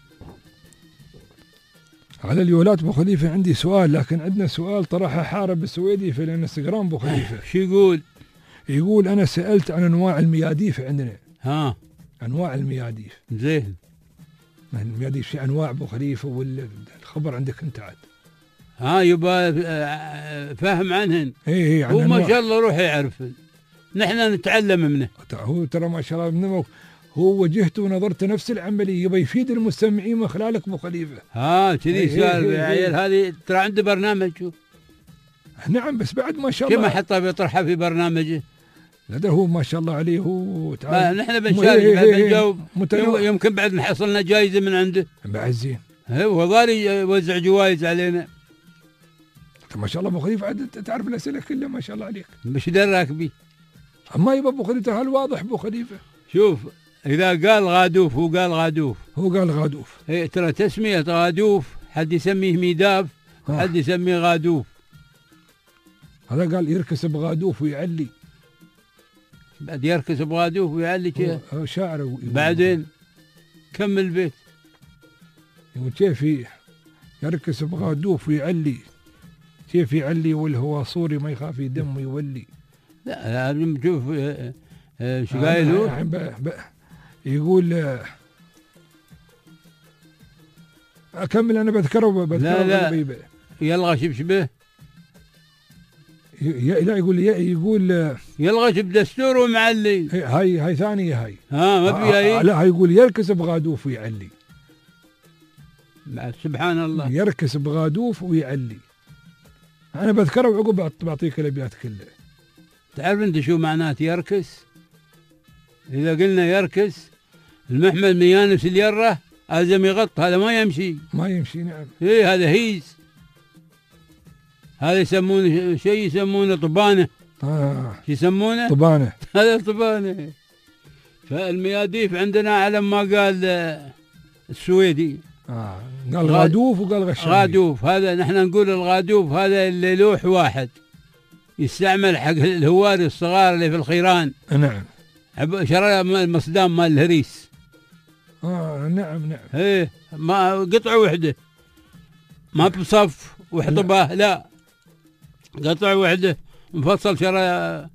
على اليولات ابو خليفه عندي سؤال، لكن عندنا سؤال طرحه حارب السويدي في الانستغرام ابو خليفه. شو يقول؟ يقول انا سالت عن انواع المياديف عندنا. انواع المياديف. زين. المياديف في انواع ابو خليفه، والخبر عندك انت عاد. يبقى فاهم عنهن. اي هو ما شاء الله روح يعرف، نحن نتعلم منه. هو ترى ما شاء الله هو وجهته ونظرت نفس العمليه، يبغى يفيد المستمعين من خلالك ابو خليفه. كذي سؤال يا عيال. هذه ترى عنده برنامج. نعم بس بعد ما شاء الله كما حطها بيطرحها في برنامجه. لا هو ما شاء الله عليه هو تعال. نحن بنشارك بنجاوب، يمكن بعد نحصل لنا جائزه من عنده. بعد زين. هو ظالي يوزع جوائز علينا. ما شاء الله ابو خليفه عاد تعرف الاسئله كلها ما شاء الله عليك. مش دراك بي. ما يبقى ابو خليفه هل واضح ابو خليفه؟ شوف إذا قال غادوف هو قال غادوف. هو قال غادوف. إيه ترى تسمية غادوف حد يسميه ميداف حد يسميه غادوف. هذا قال يركس بغادوف ويعلي. بعد يركس بغادوف ويعلي كيف؟ شاعر. بعدين كمل البيت. يقول كيف يركس بغادوف ويعلي، كيف يعلي والهو صوري ما يخاف يدم ويولي. لا نشوف شو قايل هو؟ يقول أكمل أنا بذكره. لا يلغى شبشبه. لا يقول يلغى بدستور ومعلي. هاي ثانية هاي. ما في هاي. لا يقول يركس بغادوف ويعلي. سبحان الله. يركس بغادوف ويعلي. أنا بذكره وعقب بعطيك الأبيات كلها. تعرف أنت شو معنات يركس؟ إذا قلنا يركس المحمل ميانس اليرة لازم يغط، هذا ما يمشي. نعم. إيه هذا هيز. هذا يسمونه شيء يسمونه طبانة. شو يسمونه؟ طبانة. هذا طبانة. فالمياديف عندنا على ما قال السويدي. قال غادوف وقال غشامي. غادوف هذا نحن نقول الغادوف هذا اللي لوح واحد يستعمل حق الهواري الصغار اللي في الخيران. نعم. شرى المصدام مال الهريس. نعم. ايه ما قطعة وحدة ما بصف وحطبه لا قطعة وحدة مفصل. شرى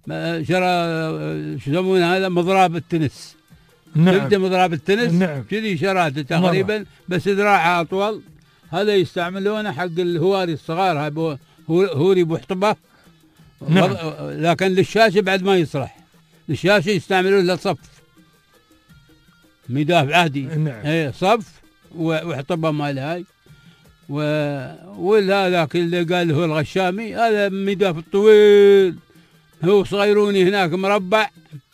شو يسمونه هذا مضراب التنس. نعم. تبدأ مضراب التنس. نعم. كذي شراته تقريبا بس ذراعه أطول. هذا يستعملونه حق الهواري الصغار. هوري بوحطبه. نعم. لكن للشاشة بعد ما يصلح. للشاشة يستعملون له صف ميداف عادي. نعم. ايه صف وحطبه مال هاي. والهذاك اللي قال هو الغشامي هذا ميداف الطويل. هو صغيروني هناك مربع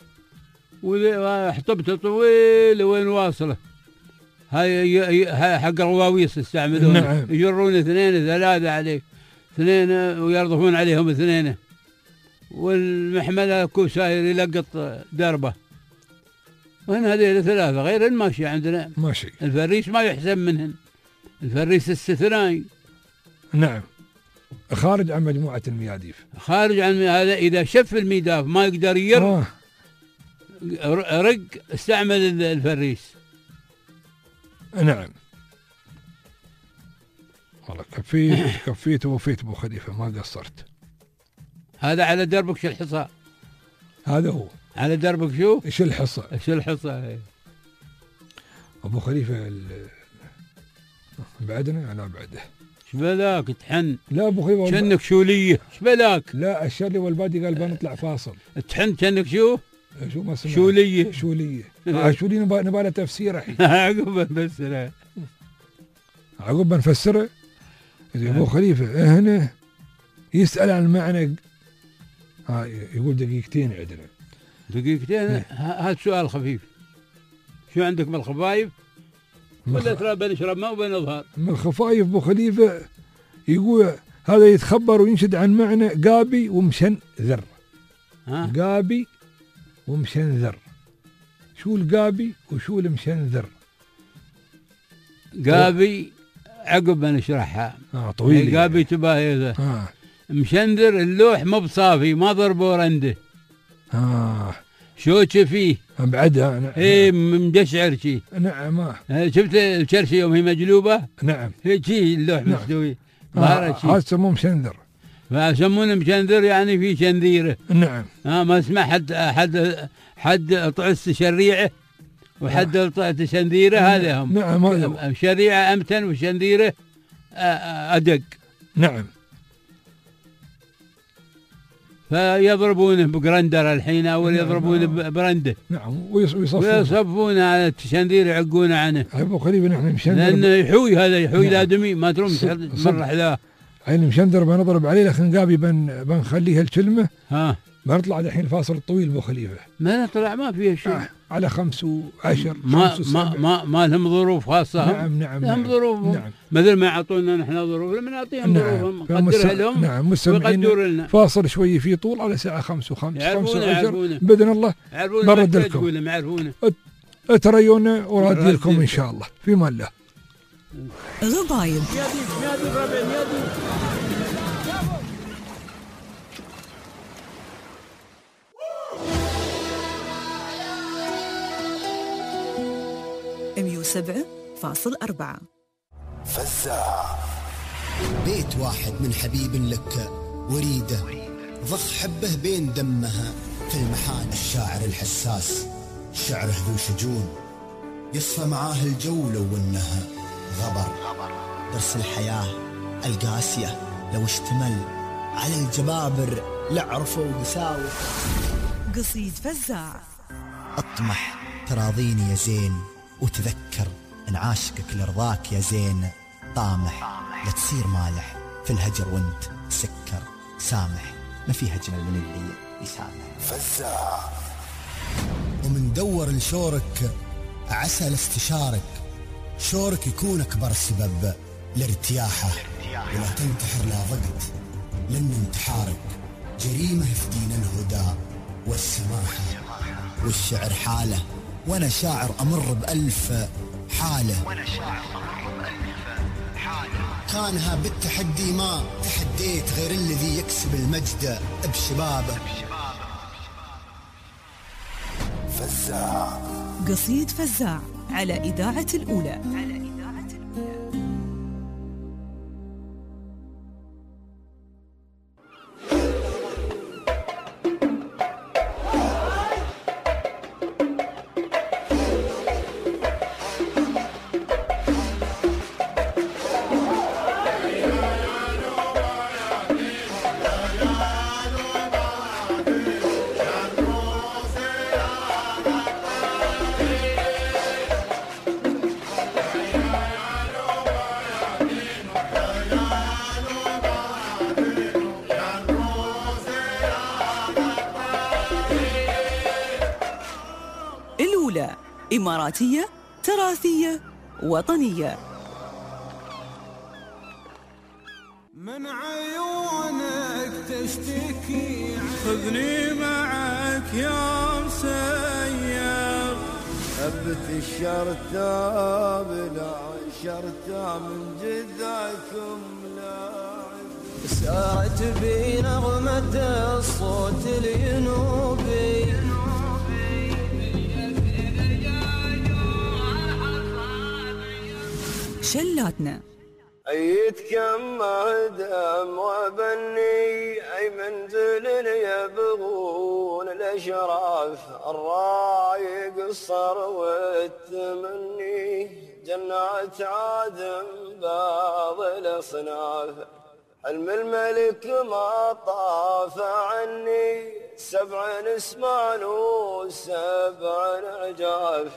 وحطبته طويل وين واصله. هاي حق الرواويص يستعملون. نعم. يجرون 2 3 عليه 2 ويرضفون عليهم 2. والمحمل كو ساير يلقط دربه. وهن هذول 3 غير الماشي عندنا. ماشي. الفريس ما يحسن منهن. الفريس استثنائي. نعم. خارج عن مجموعة المياديف. خارج عن هذا. إذا شف الميداف ما يقدر رق استعمل الفريس. نعم. والله كفيت ووفيت ابو خليفه ما قصرت. هذا على دربك شو الحصى. هذا هو على دربك شو الحصى. شو الحصى. ابو خليفه بعدنا لا بعده. شبلاك تحن. لا ابو خليفه كأنك شوليه. شبلاك. لا الشري والبادي قال بنطلع فاصل. تحن كأنك شو ما سمعت. شوليه. شوليه نبغى له تفسير الحين. عقب نفسره. عقب بنفسره. ابو خليفه هنا يسأل عن معنى. يقول دقيقتين عندنا. دقيقتين. هذا سؤال خفيف. شو عندك من الخفايف ولا ترى بنشرب ماء وبنظهر؟ من الخفايف ابو خليفه يقول هذا يتخبر وينشد عن معنى قابي ومشنذر. قابي ومشنذر. شو القابي وشو المشنذر؟ قابي عقب بنشرحها. طويل. قابي تباهي. مشنذر اللوح مو بصافي ما ضربوا رنده. شوكه فيه بعدها. نعم. ايه مدشعر شي. نعم. شفت الشرشة يوم هي مجلوبه. نعم. هي شي اللوح. نعم. مستوي. هذا يسموه مشنذر. فيسمونه مشنذر يعني في شنذيره. نعم. ما اسمع حد طعس شريعه وحد طعس شنذيره. هذا هم. نعم. شريعه امتن وشنذيره ادق. نعم. فيضربونه بقرندر الحين اول. يضربونه برنده. نعم. ويصفونه على الشندير يعقونه عنه. ابو خليفه نحن مشندر لانه يحوي. هذا يحوي. نعم. لادمي ما تروم مرح له. عين مشندر بنضرب عليه لكن قابي بنخليها الكلمه. بنطلع الحين الفاصل الطويل ابو خليفه. ما نطلع ما فيها شيء. على 5 و10 ما لهم ظروف خاصه. نعم. لهم ظروف. نعم. مثل ما يعطونا نحن ظروف لما نعطيهم ظروفهم. نقدرها لهم. نعم. ويقدروا لنا. فاصل شوي في طول على ساعه 5 و5 يعرفونه باذن الله. يعرفونه. برد لكم. يعرفونه. تريونا ورادي لكم إن شاء الله في مان الله. غبايب. $107.4 فزاع. بيت واحد من حبيب لك وريده ضخ حبه بين دمها في المحان. الشاعر الحساس شعره ذو شجون يصفى معاه الجو لو انها غبر. درس الحياة القاسية لو اشتمل على الجبابر لعرفوا وقساوة. قصيد فزاع. اطمح تراضيني يا زين وتذكر ان عاشقك لرضاك يا زين. طامح لا تصير مالح في الهجر وانت تسكر. سامح ما فيها اجمل من اللي يسامح. فزاع. ومن دور لشورك عسى لاستشارك. شورك يكون اكبر سبب لارتياحه. ولا تنتحر لا ضغط لان انتحارك جريمه في دين الهدى والسماحه. والشعر حاله وانا شاعر امر بألف حاله. كانها بالتحدي ما تحديت غير الذي يكسب المجد بشبابه. فزاع. قصيد فزاع على إذاعة الأولى. الأولى إماراتية تراثية وطنية. من عيونك تشتكي خذني معك يا مسير. هبت الشرطة بلا شرطة من جذعكم لاعب. سارت بي نغمة الصوت الينوبي. شلاتنا. أيت كم مهدم وبني أي منزل يبغون الأشراف. الرايق الصروت مني جنات عادم بعض الأصناف. حلم الملك ما طاف عني 7 نسمان و7 عجاف.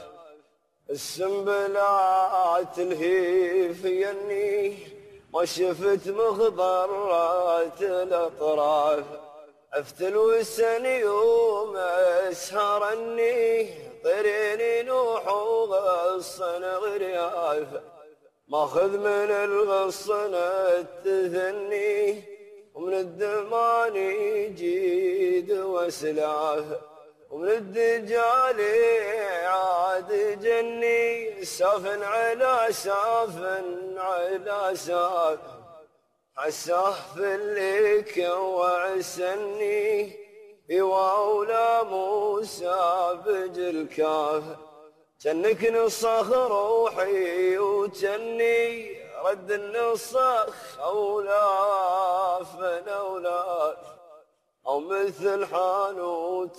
السنبلات الهيف يني ما شفت مخضرات الأطراف. أفتل وسن يوم أسهرني طيريني نوح وغصن غرياف. ماخذ من الغصن التثني ومن الدمان جيد وسلاف. ومن الدجال عاد جني سافن على سافن على ساف. عساه في الليك وعسني يواولا موسى بجل كاف. جنك نصخ روحي وجني رد النصخ أولاف أولاف. أو مثل حانوت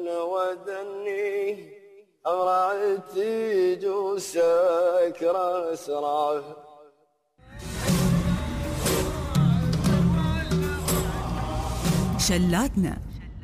ودني أمرأتي جو سكر أسراف. شلاتنا.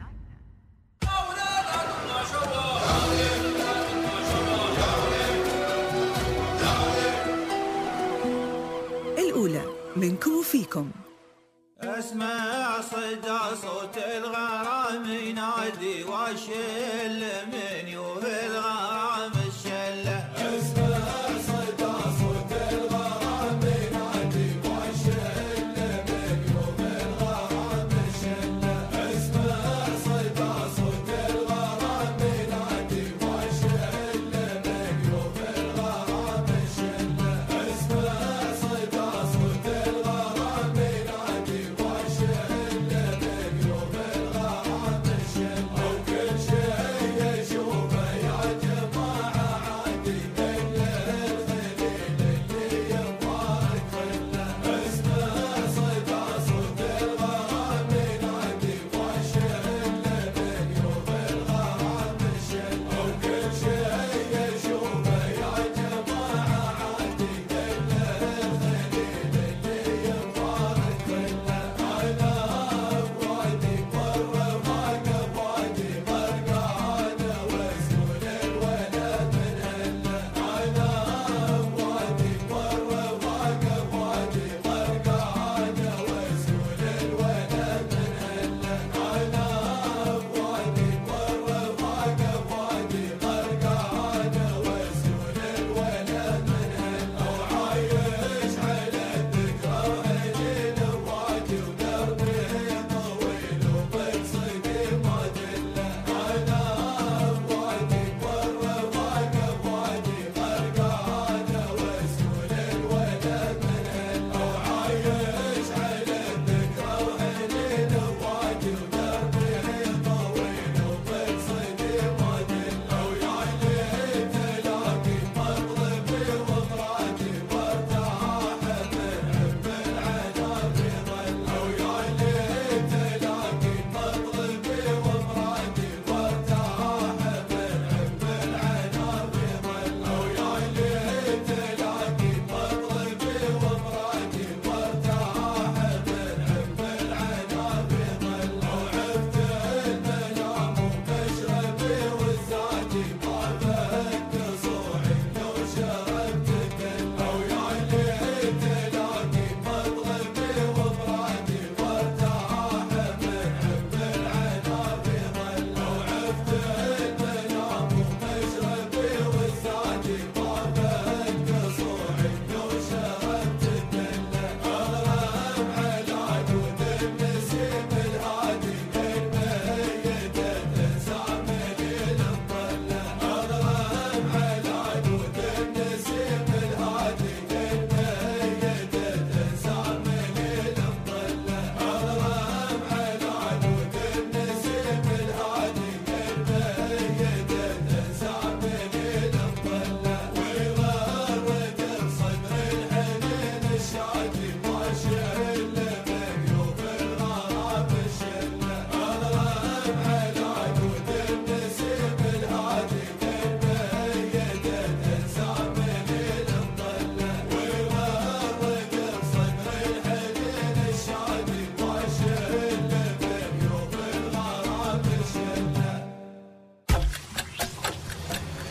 الأولى منكم وفيكم. اسمع صدى صوت الغرام ينادي واشل من وفي الغرام الشله. اسمع صدى صوت الغرام ينادي واشل من وفي الغرام الشله. اسمع صدى صوت الغرام ينادي واشل من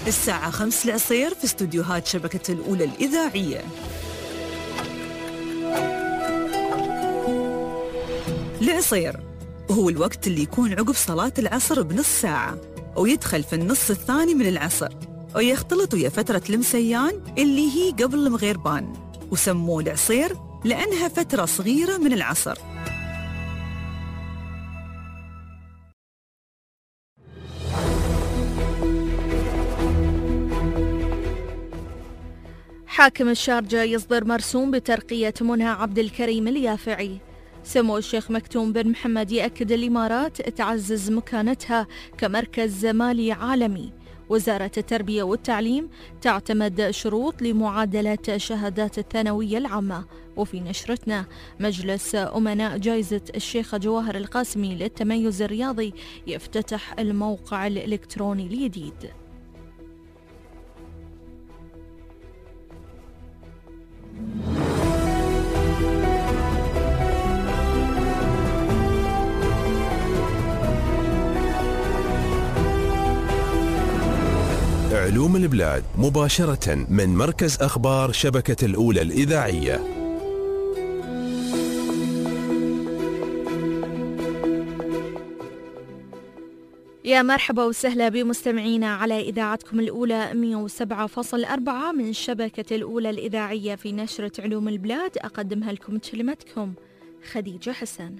الساعة 5 العصير في استوديوهات شبكة الأولى الإذاعية. العصير هو الوقت اللي يكون عقب صلاة العصر بنص ساعة، ويدخل في النص الثاني من العصر، ويختلط ويا فترة المسيان اللي هي قبل المغيربان، وسموه العصير لأنها فترة صغيرة من العصر. حاكم الشارجة يصدر مرسوم بترقية منى عبد الكريم اليافعي. سمو الشيخ مكتوم بن محمد يأكد الإمارات تعزز مكانتها كمركز مالي عالمي. وزارة التربية والتعليم تعتمد شروط لمعادلة شهادات الثانوية العامة. وفي نشرتنا، مجلس أمناء جائزة الشيخ جواهر القاسمي للتميز الرياضي يفتتح الموقع الإلكتروني الجديد. علوم البلاد مباشرة من مركز أخبار شبكة الأولى الإذاعية. يا مرحبا وسهلا بمستمعينا على إذاعتكم الأولى 107.4 من شبكة الأولى الإذاعية في نشرة علوم البلاد. أقدمها لكم كلمتكم خديجة حسن.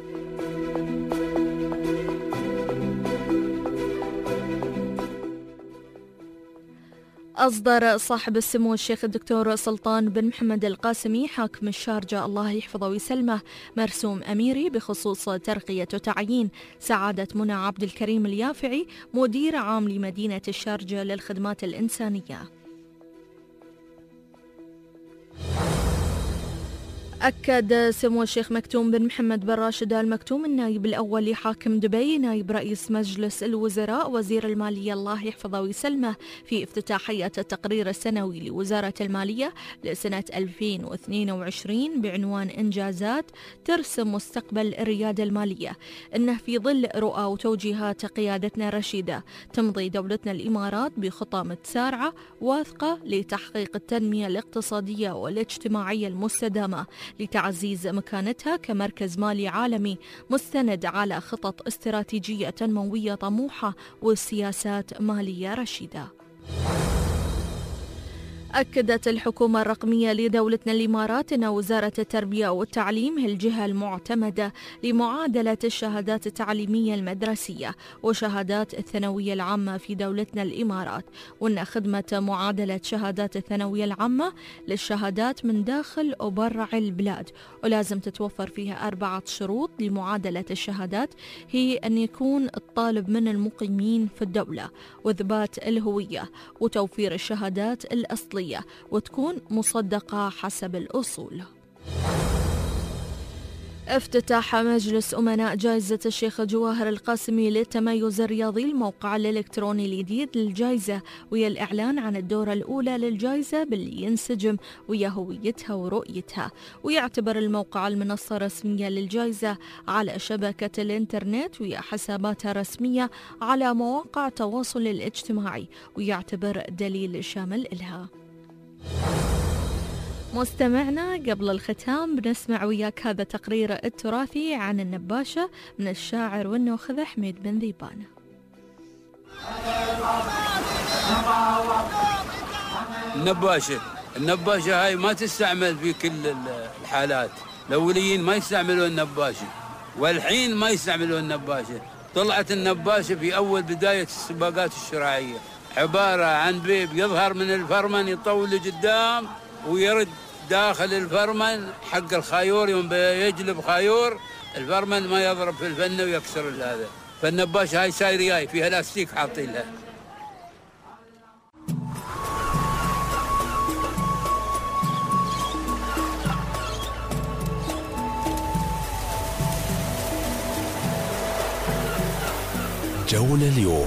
أصدر صاحب السمو الشيخ الدكتور سلطان بن محمد القاسمي حاكم الشارجة الله يحفظه ويسلمه مرسوم أميري بخصوص ترقية وتعيين سعادة منى عبد الكريم اليافعي مدير عام لمدينة الشارجة للخدمات الإنسانية. أكد سمو الشيخ مكتوم بن محمد بن راشد آل مكتوم النائب الأول لحاكم دبي نائب رئيس مجلس الوزراء وزير المالية الله يحفظه ويسلمه في افتتاحية التقرير السنوي لوزارة المالية لسنة 2022 بعنوان إنجازات ترسم مستقبل الريادة المالية، إنه في ظل رؤى وتوجيهات قيادتنا الرشيدة تمضي دولتنا الإمارات بخطى متسارعة واثقة لتحقيق التنمية الاقتصادية والاجتماعية المستدامة لتعزيز مكانتها كمركز مالي عالمي مستند على خطط استراتيجية تنموية طموحة وسياسات مالية رشيدة. أكدت الحكومة الرقمية لدولتنا الإمارات أن وزارة التربية والتعليم هي الجهة المعتمدة لمعادلة الشهادات التعليمية المدرسية وشهادات الثانوية العامة في دولتنا الإمارات، وأن خدمة معادلة شهادات الثانوية العامة للشهادات من داخل وبرع البلاد، ولازم تتوفر فيها 4 شروط لمعادلة الشهادات، هي أن يكون الطالب من المقيمين في الدولة، وإثبات الهوية، وتوفير الشهادات الأصلية، وتكون مصدقة حسب الأصول. افتتاح مجلس أمناء جائزة الشيخ جواهر القاسمي للتميز الرياضي الموقع الإلكتروني الجديد للجائزة، ويا الإعلان عن الدورة الأولى للجائزة باللي ينسجم ويا هويتها ورؤيتها. ويعتبر الموقع المنصة الرسمية للجائزة على شبكة الإنترنت ويا حساباتها الرسمية على مواقع التواصل الاجتماعي، ويعتبر دليل شامل إلها. مستمعنا، قبل الختام بنسمع وياك هذا التقرير التراثي عن النباشة من الشاعر والنوخذ حميد بن ذيبان. النباشة هاي ما تستعمل في كل الحالات. الأوليين ما يستعملون النباشة، والحين ما يستعملون النباشة. طلعت النباشة في أول بداية السباقات الشراعية، عبارة عن بيب يظهر من الفرمن يطول لقدام ويرد داخل الفرمن حق الخيور. يوم يجلب خيور الفرمن ما يضرب في الفن ويكسر هذا. فالنباشة هاي سايرياي فيها لاستيك حاطين لها. جونا اليوم.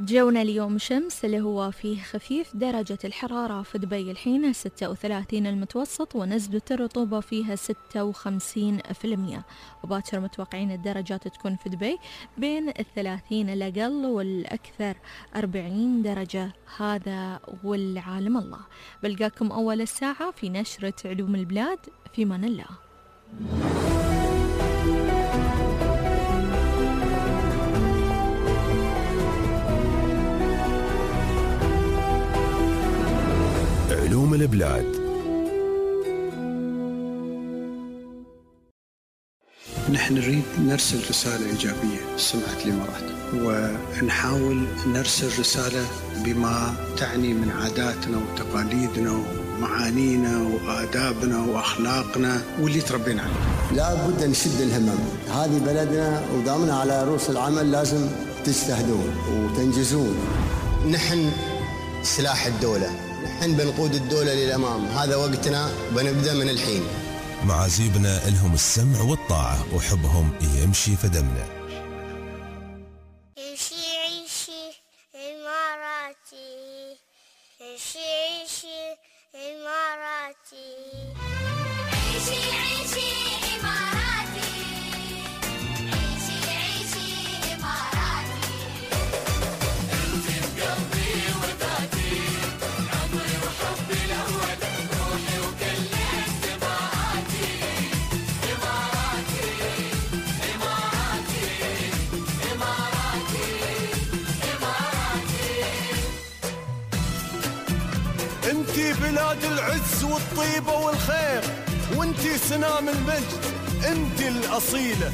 جونا اليوم شمس اللي هو فيه خفيف. درجة الحرارة في دبي الحين 36 المتوسط، ونسبة الرطوبة فيها 56%. وباكر متوقعين الدرجات تكون في دبي بين 30 الأقل والأكثر 40 درجة. هذا والعالم الله. بلقاكم أول الساعة في نشرة علوم البلاد. في من الله. علوم البلاد. نحن نريد نرسل رسالة إيجابية لسمعة الإمارات، ونحاول نرسل رسالة بما تعني من عاداتنا وتقاليدنا ومعانينا وآدابنا وأخلاقنا واللي تربينا عليه. لا بد نشد الهمم، هذه بلدنا ودامنا على رؤوس العمل، لازم تجتهدون وتنجزون. نحن سلاح الدولة، نحن بنقود الدولة للأمام. هذا وقتنا، بنبدأ من الحين. معازيبنا لهم السمع والطاعة، وحبهم يمشي في دمنا. عيشي عيشي إماراتي، عيشي عيشي إماراتي، عيشي عيشي إماراتي، عيشي عيشي إماراتي. أنت بقلبي وذاتي، عمري وحبي الأول، روحي وكل انتباهاتي. إماراتي إماراتي إماراتي إماراتي. انتي بلاد العز والطيبة والخير، وانتي سنام المجد، انتي الأصيلة.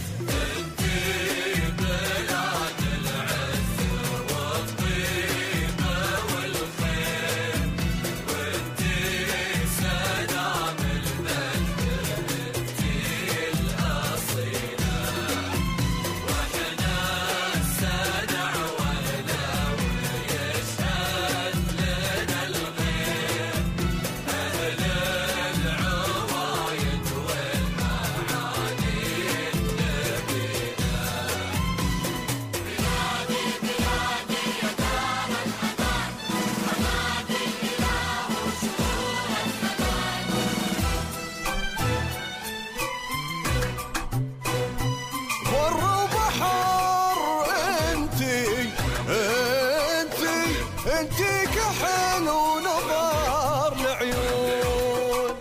انتي كحل ونظر العيون.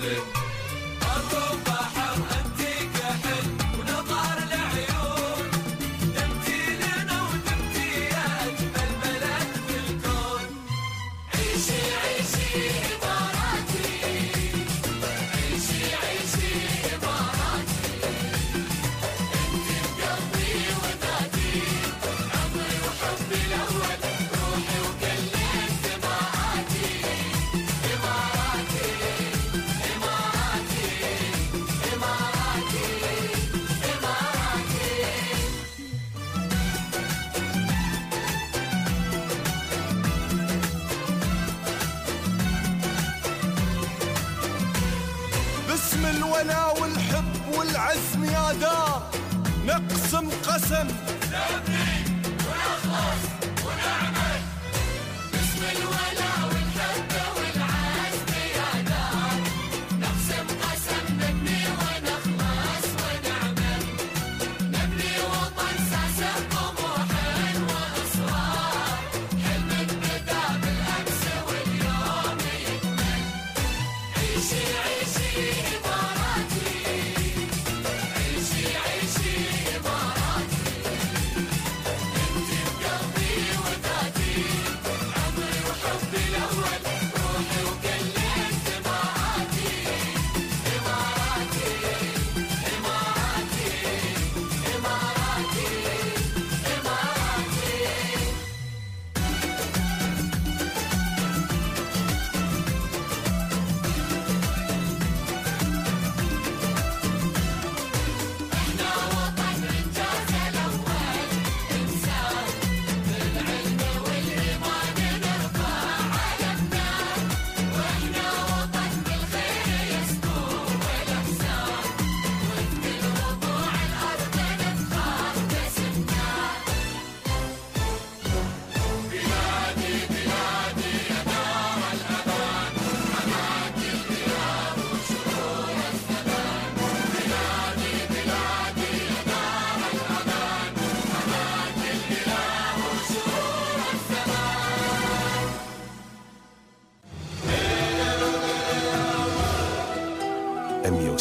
البحر انتي كحل ونظر العيون، دمتي لنا ودمتي اجمل بلد في الكون. عيشي عيشي اماراتي، عيشي عيشي اماراتي. انتي بقلبي وذاتي، عمري وحبي الاول، روحي وكل انتباهاتي. إماراتي إماراتي إماراتي إماراتي. باسم الولا والحب والعزم يا دار، نقسم قسم نبني ونخلص ونعمل. باسم الولا والحب والعزم يا دار، نقسم قسم نبني ونخلص ونعمل. نبني وطن ساسه طموح وإصرار، حلم بدا بالأمس واليوم يكمل. عيشي عيشي إماراتي، عيشي عيشي إماراتي.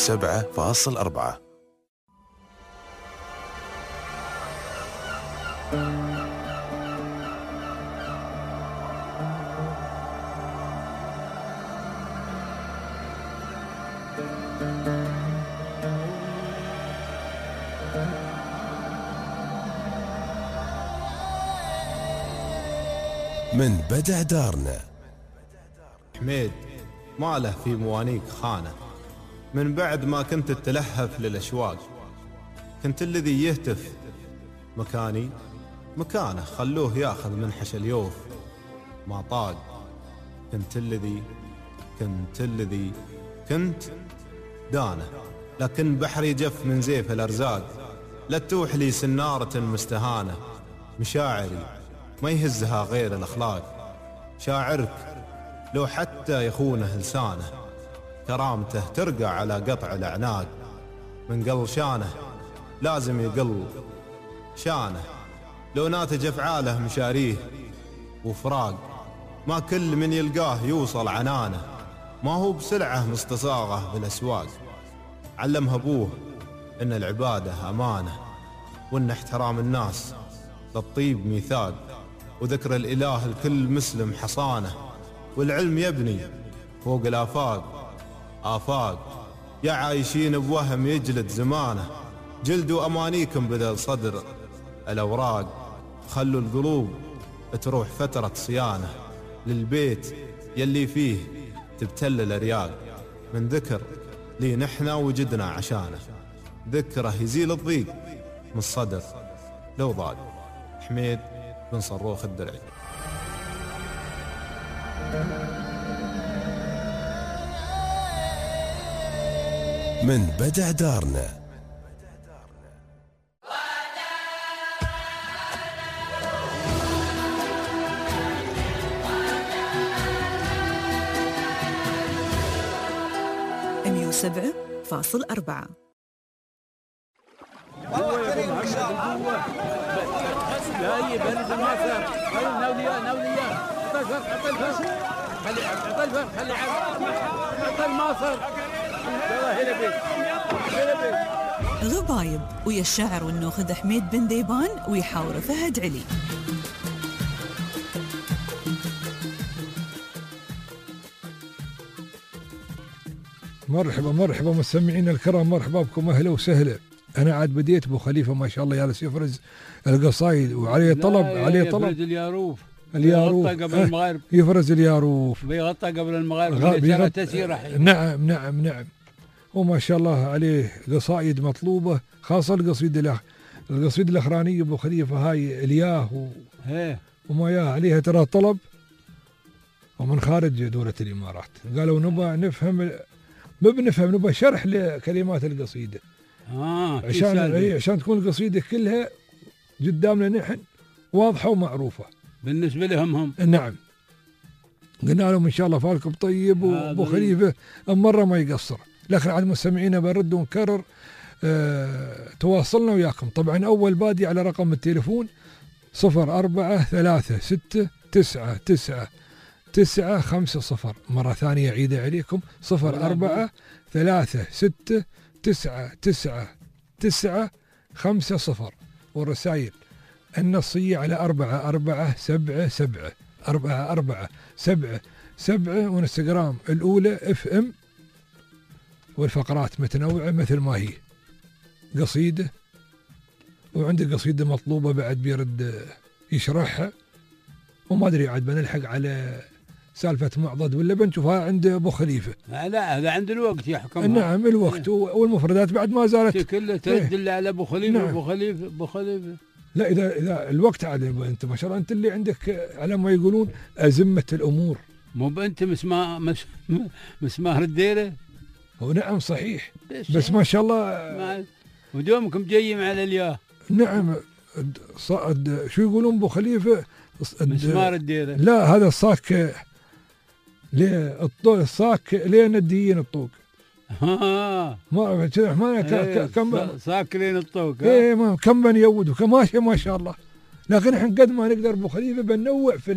107.4. من بدع دارنا. حميد ما له في موانيك خانة، من بعد ما كنت تلهف للأشواق، كنت الذي يهتف مكاني مكانه، خلوه ياخذ من حش اليوف ما طاق. كنت دانه، لكن بحري جف من زيف الأرزاق. لا توح لي سنارة مستهانة، مشاعري ما يهزها غير الأخلاق. شاعرك لو حتى يخونه لسانه، كرامته ترقع على قطع الأعناق. من قل شانه لازم يقل شانه، لو ناتج أفعاله مشاريه وفراق. ما كل من يلقاه يوصل عنانه، ما هو بسلعة مستصاغة بالأسواق. علمها أبوه إن العبادة أمانة، وإن احترام الناس للطيب ميثاق. وذكر الإله الكل مسلم حصانه، والعلم يبني فوق آفاق. يا عايشين بوهم يجلد زمانه، جلدوا أمانيكم بدل صدر الأوراق. خلوا القلوب تروح فترة صيانة للبيت يلي فيه تبتل الأرياق. من ذكر لي نحنا وجدنا عشانه، ذكره يزيل الضيق من الصدر لو ضاق. حميد بن صروخ الدرعي. من بدع دارنا. سبعة فاصل 4. لا يبرد المسار. نوليان حط الفرق خلي حط الماصر. غبايب ويا الشاعر والنوخذ حميد بن ديبان ويحاور فهد علي. مرحبا مستمعينا الكرام، مرحبا بكم، اهلا وسهلا. انا عاد بديت ابو خليفه ما شاء الله جالس يفرز القصايد وعليه طلب يفرز الياروف قبل المغرب. يفرز الياروف بيغطى قبل المغرب تسير. نعم وما شاء الله عليه قصائد مطلوبه، خاصه القصيده الاخرانيه ابو خليفه هاي الياه وما ياه عليها ترى طلب ومن خارج دوله الامارات. قالوا نبى نفهم نبى شرح لكلمات القصيدة عشان تكون القصيدة كلها قدامنا نحن واضحة ومعروفة بالنسبة لهم هم. نعم قلنا لهم إن شاء الله فالكم طيب وأبو خليفة مرة ما يقصر. لكن على المستمعين برد ونكرر تواصلنا وياكم. طبعا أول بادي على رقم التليفون 0436999950. مرة ثانية عيدة عليكم 0436999950. والرسائل النصية على 4477 4477. وانستغرام الأولى FM. والفقرات متنوعة مثل ما هي قصيدة، وعندك قصيدة مطلوبة بعد بيرد يشرحها، وما أدري عاد بنلحق على سالفة معضد ولا بنشوفها عند أبو خليفة. لا هذا عند الوقت يحكم. نعم الوقت والمفردات بعد ما زالت كلها تدل على أبو خليفة. نعم. أبو خليفة لا إذا الوقت عاد أنت ما شاء الله أنت اللي عندك على ما يقولون أزمة الأمور. مو أنت مسمار الديرة. ونعم صحيح بس ما شاء الله ودومكم جايين على الياه. نعم شو يقولون أبو خليفة مسمار الديرة. لا هذا الصاك الصاك لين الديين الطوق. ما كذا ما كم صاك لين الطوق. ايه كم بنيود وكماشي ما شاء الله. لكن احنا قد ما نقدر ابو خليفه بننوع في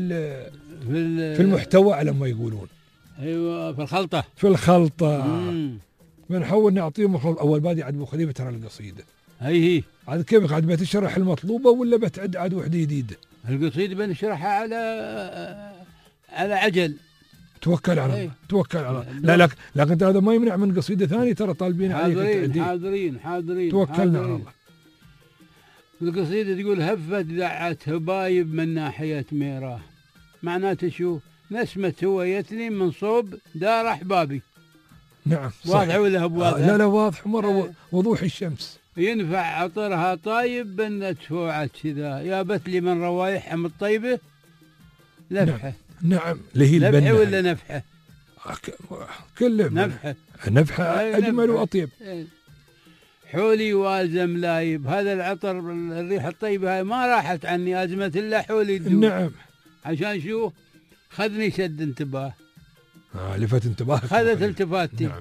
المحتوى على ما يقولون. ايوه في الخلطه. بنحاول نعطيه مخلص. اول بادي عاد ابو خليفه ترى القصيده هي عاد كيف عاد بتشرح المطلوبه ولا بتعد عاد وحده جديده؟ القصيده بنشرحها على عجل. توكل على الله، توكل على الله. لا لكن هذا ما يمنع من قصيده ثانيه ترى طالبين عليك. حاضرين توكلنا على الله. القصيده تقول هفت دعت هبايب من ناحيه ميراه، معناته شو؟ نسمة هويتني من صوب دار احبابي. نعم واضح ولا هو واضح؟ لا واضح مره وضوح الشمس. ينفع عطرها طايب بنت فوعت كذا، يا بتلي من روايحهم الطيبه لفحه. نعم اللي هي لفحه ولا نفحه؟ كله نفحه اجمل واطيب. حولي والزم لايب، هذا العطر الريحه الطيبه هاي ما راحت عني، ازمه الا حولي الدوب. نعم عشان شو؟ خذني شد انتباه. لفت انتباه، خذت التفاتي. نعم.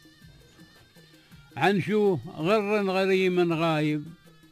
عن شو؟ غر غريم غايب.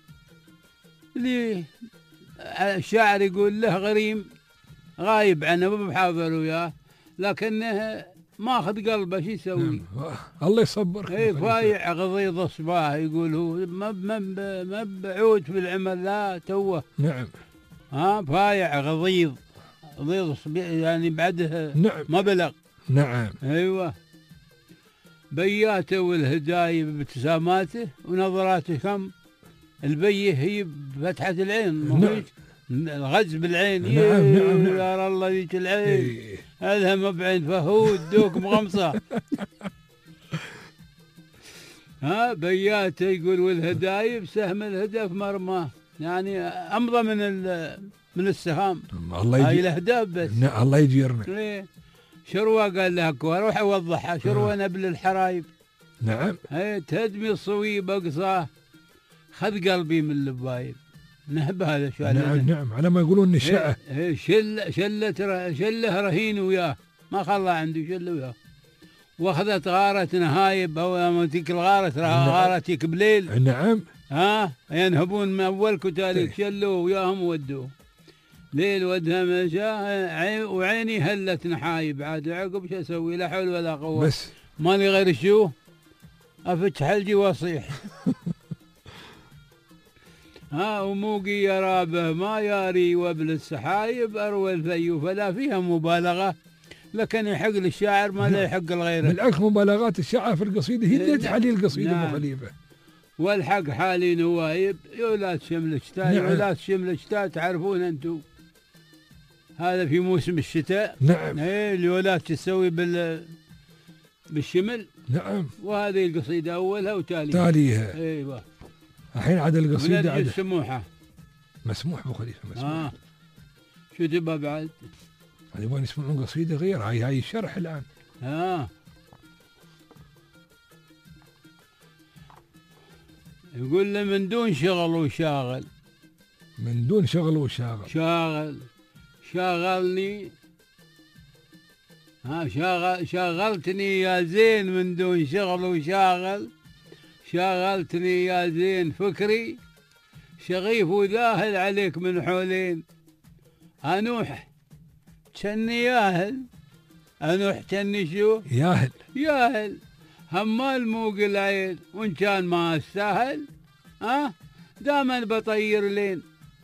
اللي الشاعر يقول له غريم غايب عنه ما بحاضر وياه، لكنه ماخذ قلبه، شو يسوي؟ نعم. الله يصبرك. فايع غضيض اصباه، يقول هو ما بعود في العمل لا توه. نعم. فايع غضيض يعني بعده. نعم. ما بلغ. نعم. ايوه. بياته والهدايا بابتساماته ونظراته كم البيه هي بفتحة العين. نعم. الغز بالعين. نعم. يا الله ذيك العين. هذا ما بعين فهود دوك مغمصة. بياته يقول والهدايا بسهم الهدف مرماه، يعني امضى من السهام. هاي الاهداف بس. الله يجيرنا. ليه؟ شروه قال لها روح اوضحها. شروه نبل الحرايب. نعم. تهدمي الصويب اقصاه، خذ قلبي من اللبايب. نهب هذا شو. نعم على ما يقولون الشعه. شله رهين وياه، ما خلى عنده شله وياه. واخذت غاره نهايب، او تلك الغاره غارتك بليل. نعم. ينهبون من اولك وتاليك، شلوه وياهم ودوه ليل ودها مشى وعيني هلت نحايب. عاد عقب شو اسوي؟ لا حول ولا قوه، بس مالي غير شو افتح حلجي واصيح. وموقي يا رابه ما ياري وابل السحايب اروى الفيو، فلا فيها مبالغه، لكن يحق للشاعر ما لا يحق لغيره. بالعكس مبالغات الشاعر في القصيده هي اللي تحلي القصيده ابو خليفه. والحق حالي نوايب يا ولاد شمل الشتاء. يا ولاد شمل الشتاء تعرفون انتم هذا في موسم الشتاء. نعم. الولاد تسوي بالشمل. نعم. وهذه القصيده اولها وتاليها. ايوه. الحين عاد القصيده عاد سموحه. مسموح ابو خليفه مسموح. شو تبى بعد؟ يبغون يسمعون قصيده غير هاي الشرح الان. يقول له من دون شغل وشاغل. من دون شغل وشاغل. شاغلني. شاغلتني يا زين من دون شغل وشاغل. شاغلتني يا زين فكري، شغيف وذاهل عليك من حولين. انوح تشني ياهل. انوح تشني شو؟ ياهل همال موق العين، وان كان ما استاهل دائما بطير لين.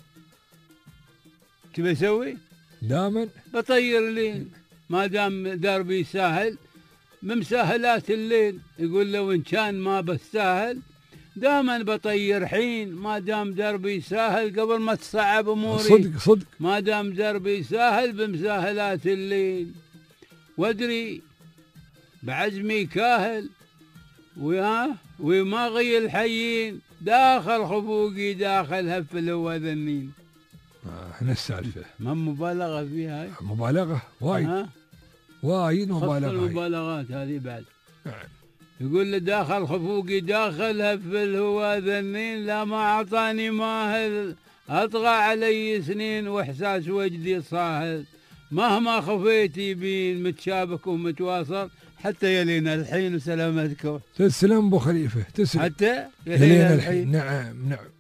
تبي اسوي؟ دائما بطير لين، ما دام دربي ساهل بمساهلات الليل. يقول له وان كان ما بستاهل دائما بطير حين، ما دام دربي ساهل قبل ما تصعب اموري. صدق ما دام دربي ساهل بمساهلات الليل. وادري بعزمي كاهل وما غي الحيين، داخل خفوقي داخل هفل وذنين. هنا السالفه ما مبالغه فيها هاي؟ مبالغه وايد. وايد مبالغه. المبالغات هذه بعد. نعم. يقول له داخل خفوقي داخل هفل هو ذنين، لا ما اعطاني ماهل اطغى علي سنين، واحساس وجدي صاهل مهما خفيت يبين، متشابك ومتواصل حتى يلينا الحين. وسلامتكم. تسلم ابو خليفه تسلم. حتى يلينا الحين. نعم.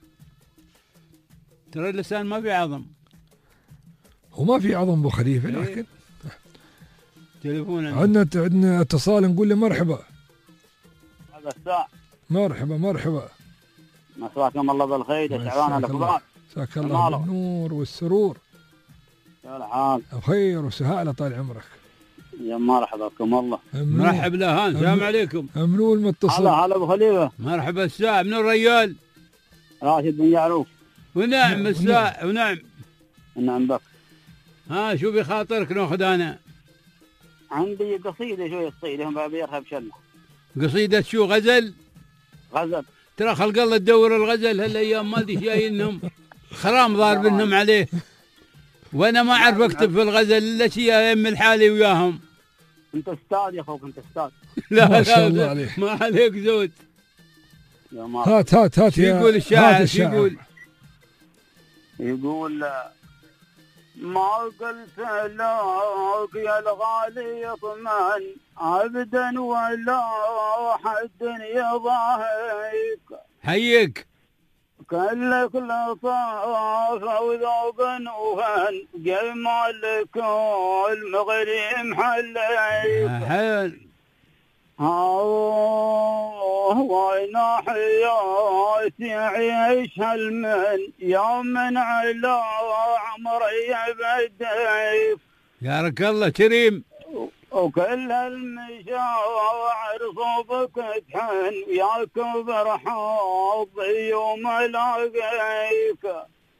ترى اللسان ما في عظم. وما في عظم ابو خليفه، لكن تليفون عندنا اتصال نقول له مرحبا. بساع. مرحبا مرحبا. مساكم الله بالخير يا شعبان الأخبار. مساك الله بالنور والسرور. يا الحال. بخير وسهالة طال عمرك. يا مرحباكم الله. مرحب لهان، السلام عليكم. منو المتصل؟ هلا ابو خليفه. مرحبا الساعة، منو الرجال؟ راشد بن يعروف. ونعم الساعة ونعم. نعم بك. ها شو بخاطرك ناخذ انا؟ عندي قصيدة شوية تصيدهم بيرها بشلة. قصيدة شو غزل؟ غزل. ترى خلق الله تدور الغزل هالايام ما ادري شايلنهم خرام ضاربنهم عليه. وانا ما اعرف اكتب في الغزل الا شيء يم الحالي وياهم. انت استاذ يا اخوك، انت استاذ. لا ما شاء الله عليك. ما عليك زود. هات شو يقول الشاعر؟ يقول ما قلت لك يا الغالي اطمن ابدا ولا حد يضاهيك. حيك. كلك لطافة وذوق وهن جمالك المغري محليك. وين حياتي عيش هالمن يوم على عمري بديك. يارك الله كريم. وكل المشاعر صوبك تحن يا كبر حظي يوم الاقيك.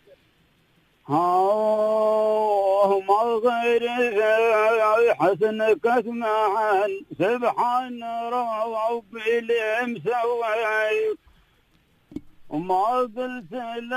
ما غير حسنك اسمعا سبحان ربي اللي مسويك. وما قلت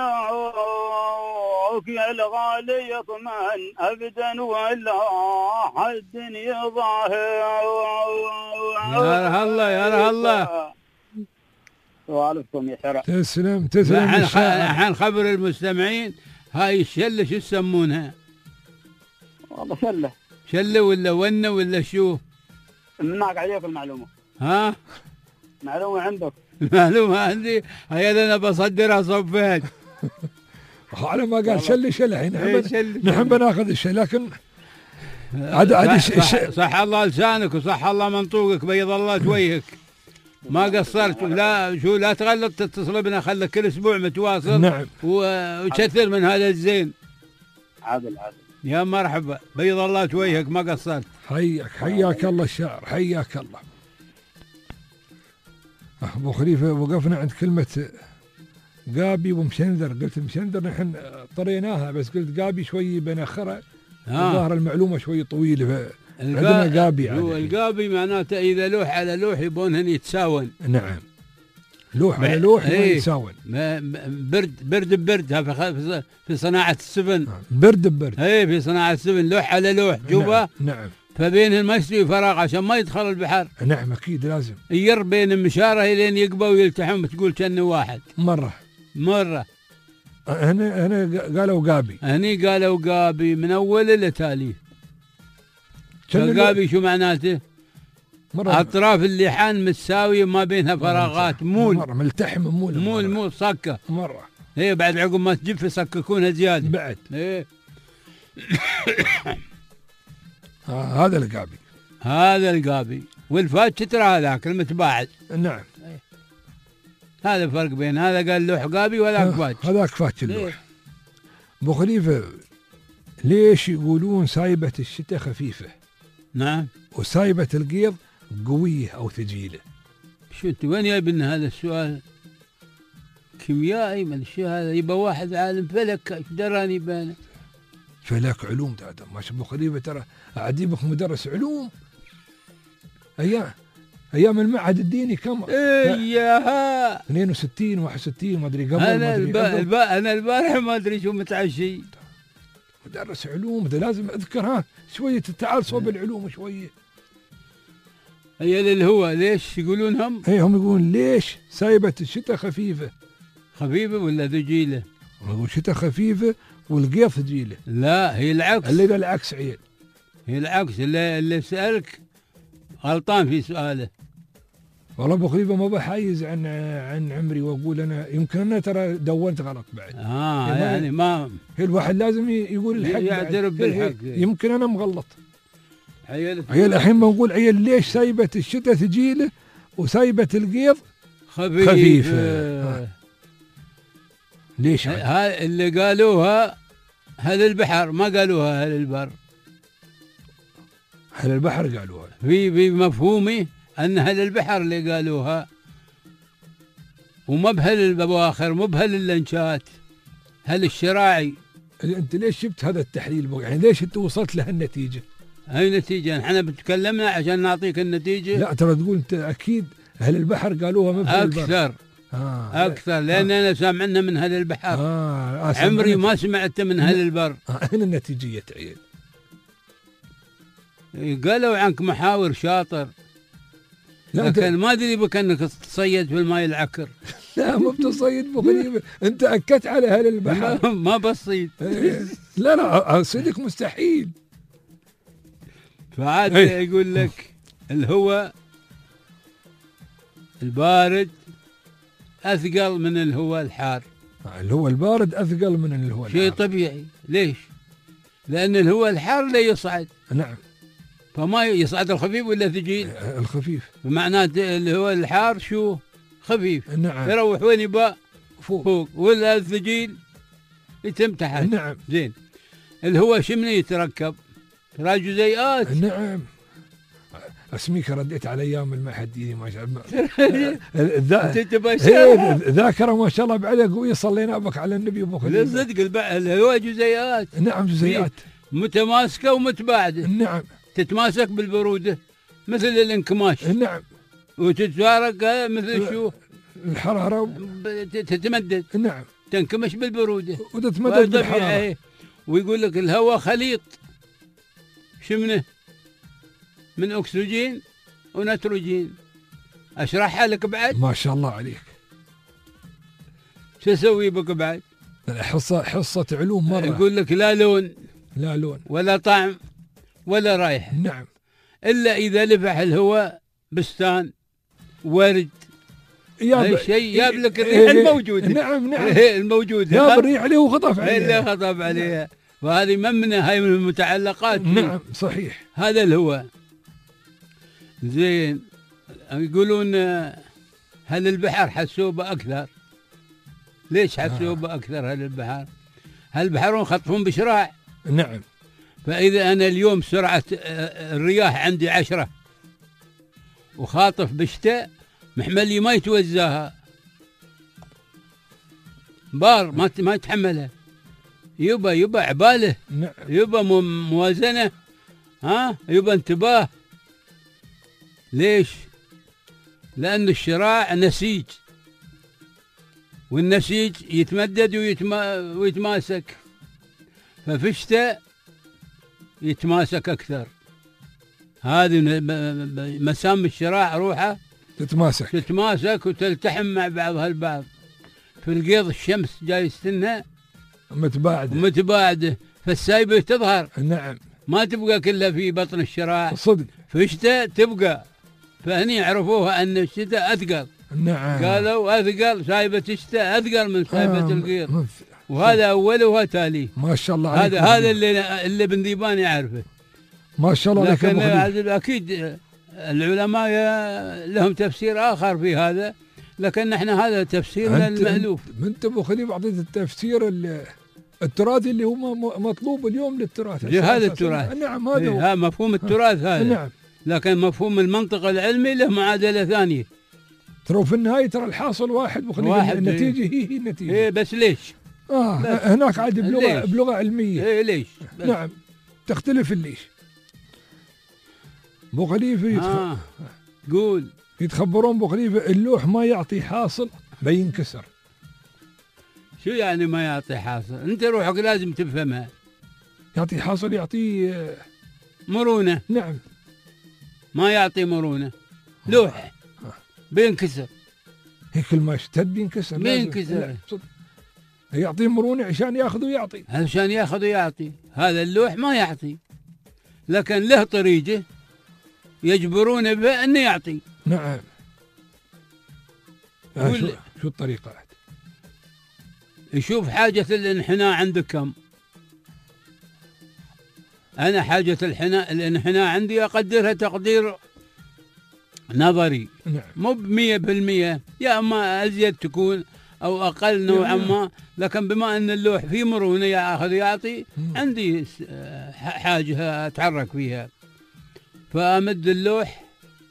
لك يا الغالي اطمن ابدا ولا حد يضاهي. يا الله يا الله. سوالفكم يا شرع. تسلم الحين خبر المستمعين، هاي الشله شو يسمونها؟ والله شله ولا ونه ولا شو؟ مناك عليك المعلومه. ها؟ معلومه عندك. معلومة عندي، هي أنا بصدرها صفين. على ما قال شل الحين نحن بناخذ الشيء، لكن عاد صح الله لسانك وصح الله منطوقك بيض الله وجهك. ما قصرت. لا تغلط، تتصل بنا، خليك كل اسبوع متواصل. نعم. وكثر من هذا الزين. عادل يا مرحبا، بيض الله وجهك، ما قصرت. حياك الله الشاعر، حياك الله. أبو خليفة وقفنا عند كلمة قابي ومشندر. قلت مشندر نحن طريناها، بس قلت قابي شوي بنأخرها. الظاهر المعلومة شوي طويلة. عندنا قابي. القابي معناته إذا لوح على لوح يبونهن يتساون. نعم، لوح على لوح يتساون. برد في صناعة السفن. برد في صناعة السفن لوح على لوح جوبا. نعم. فبينهم ما يستوي فراغ عشان ما يدخل البحر. نعم أكيد لازم ير بين المشارة لين يقبوا ويلتحم، تقول كأنه واحد. مرة هنا قالوا قابي. هني قالوا قابي من أول لتالي. قابي شو معناته؟ أطراف اللحان متساوية ما بينها فراغات. مول مرة ملتحم. مول صكة مرة. بعد عقب ما تجف يصككونها زيادة بعد. هذا القابي. والفات ترى هذاك المتباعد. نعم. هذا الفرق بين هذا قال لوح قابي وهذاك فاتش. هذاك فاتش اللوح. ابو خليفة، ليش يقولون سايبة الشتاء خفيفة؟ نعم. وسايبة القيض قوية أو ثقيلة؟ شو انت وين جايب لنا هذا السؤال؟ كيميائي من الشيء هذا؟ يبقى واحد عالم فلك، ايش دراني بانه؟ فلك علوم هذا ما شاء الله. ابو خليفة ترى أعديبك مدرس علوم. أيام المعهد الديني كم؟ 62 61 ما أدري قبل. أنا البارح ما أدري شو متعشي. مدرس علوم ده لازم أذكر شوية التعال صوب العلوم شوية. اللي هو ليش يقولونهم؟ هم يقولون ليش سايبة الشتاء خفيفة ولا ثقيلة؟ يقول شتاء خفيفة والقيض ثقيلة. لا، هي العكس. اللي العكس عيل. هي العكس. اللي سألك غلطان في سؤاله. والله ابو خليفة ما بحايز عن عمري واقول انا يمكن انا ترى دورت غلط بعد. يعني ما الواحد لازم يقول الحق، يعترف بالحق. يمكن انا مغلط. عيل الحين بنقول عيل ليش سايبة الشتاء ثقيلة وسايبة القيض خفيفة. ليش هاي اللي قالوها أهل البحر، ما قالوها أهل البر. أهل البحر قالوها في مفهومي أن أهل البحر اللي قالوها، وما بهل البواخر، مو بهل اللنشات، هل الشراعي. أنت ليش جبت هذا التحليل؟ يعني ليش أنت وصلت لهالنتيجة؟ هاي نتيجة احنا بتكلمنا عشان نعطيك النتيجة. لا ترى تقول أنت أكيد أهل البحر قالوها من أكثر. أكثر لأن أنا سامعنا من أهل البحر. عمري ما سمعت من أهل البر. هنا النتيجة عيل. قالوا عنك محاور شاطر، لكن ما أدري بك أنك تصيد في الماء العكر. لا مو بتصيد بغريبة، أنت أكدت على أهل البحر. ما بصيد. لا أصيدك مستحيل. فعاد يقول لك الهواء البارد أثقل من الهواء الحار. الهواء البارد أثقل من الهواء الحار. شيء طبيعي. ليش؟ لأن الهواء الحار لا يصعد. نعم. فما يصعد الخفيف ولا ثقيل؟ الخفيف. معناته الهواء الحار شو؟ خفيف. نعم. يروح وين يبقى؟ فوق. ولا الثقيل يتم تحت. نعم. زين. الهواء شو من يتركب؟ ترى جزيئات. نعم. اسميك رديت على ايام المحديين ما شاء الله. ذاكره ما شاء الله بعد قويه. صلينا بك على النبي ابو خليل. صدق الهواء جزيئات. نعم جزيئات متماسكه ومتباعده. نعم. تتماسك بالبروده مثل الانكماش. نعم. وتتفارق مثل شو؟ الحراره. تتمدد. نعم. تنكمش بالبروده وتتمدد بالحراره. ويقول لك الهواء خليط شمنه من أكسجين ونيتروجين. أشرحها لك بعد؟ ما شاء الله عليك. شو أسوي بك بعد؟ حصة علوم مرة. يقول لك لا لون ولا طعم ولا رائحة. نعم. إلا إذا لفح الهواء بستان ورد أي شيء جاب لك الريح الموجودة. نعم الموجودة جاب الريح عليه وخطف عليه. اللي خطف عليها. وهذه هاي من المتعلقات. نعم صحيح. هذا الهواء. زين. يقولون هل البحر حسوبة أكثر. ليش حسوبة أكثر هل البحر؟ هل البحرون خطفون بشراع. نعم. فإذا أنا اليوم سرعة الرياح عندي 10 وخاطف بشتاء محملي ما يتوزاها بار ما يتحملها. يبا عباله. نعم. يبا موازنة. يبا انتباه. ليش؟ لأن الشراع نسيج، والنسيج يتمدد ويتماسك، ففي الشتاء يتماسك أكثر. هذه مسام الشراع روحه تتماسك وتلتحم مع بعضها البعض. في القيض الشمس جاي يستنها متباعدة فالسايبة تظهر. نعم. ما تبقى كلها في بطن الشراع. صدق. في الشتاء تبقى. فهني عرفوها أن الشتاء أثقل. نعم. قالوا أثقل سايبة الشتاء أثقل من سايبة القيض. وهذا أولها تاليه. ما شاء الله عليك. هذا اللي بن ذيبان يعرفه. ما شاء الله. لكن أكيد العلماء لهم تفسير آخر في هذا، لكن نحن هذا تفسيرنا المألوف. أنت أبو خليل أعطيت التفسير التراثي اللي هو مطلوب اليوم للتراث. هذا التراث. نعم هذا مفهوم التراث هذا. نعم. لكن مفهوم المنطق العلمي له معادلة ثانية. ترى في النهاية ترى الحاصل واحد أبو خليل. النتيجة هي النتيجة. بس ليش؟ بس هناك عاد بلغة علمية. ليش؟ نعم تختلف الليش. أبو خليفة قول. يتخبرون أبو خليفة اللوح ما يعطي حاصل بينكسر. شو يعني ما يعطي حاصل؟ أنت روحك لازم تفهمها. يعطي حاصل يعطي مرونة. نعم. ما يعطي مرونة. لوح بينكسر. هيك كل ما اشتد بينكسر. يعطي مرونة عشان ياخذ ويعطي. عشان ياخذ ويعطي. هذا اللوح ما يعطي، لكن له طريقة يجبرون به أنه يعطي. نعم. شو الطريقة؟ يشوف حاجة الانحناء عندك كم. أنا حاجة الانحناء عندي أقدرها تقدير نظري، نعم. مو ب100%، يا اما ازيد تكون او اقل نوعا ما، لكن بما ان اللوح فيه مرونه ياخذ يعطي، عندي حاجه اتحرك فيها، فامد اللوح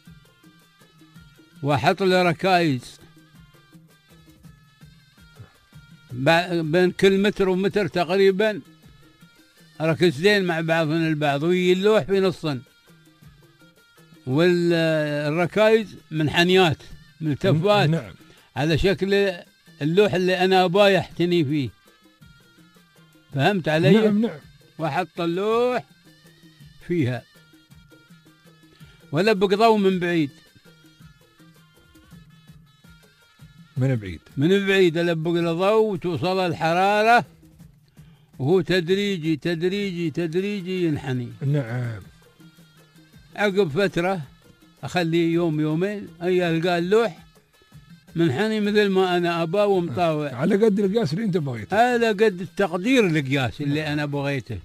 واحط له ركائز بين كل متر ومتر تقريبا، ركزتين مع بعضهم البعض، ويجي اللوح في نصا، والركائز منحنيات ملتفات، نعم. على شكل اللوح اللي انا ابغى يحتني فيه. فهمت علي؟ نعم نعم. واحط اللوح فيها ولبق ضوء من بعيد، من بعيد البق له ضوء وتوصل الحراره، وهو تدريجي تدريجي تدريجي ينحني. نعم. عقب فتره اخليه يوم يومين القى اللوح منحني مثل ما انا اباه ومطاوع، على قد القياس اللي انت بغيته، على قد التقدير القياس اللي انا بغيته.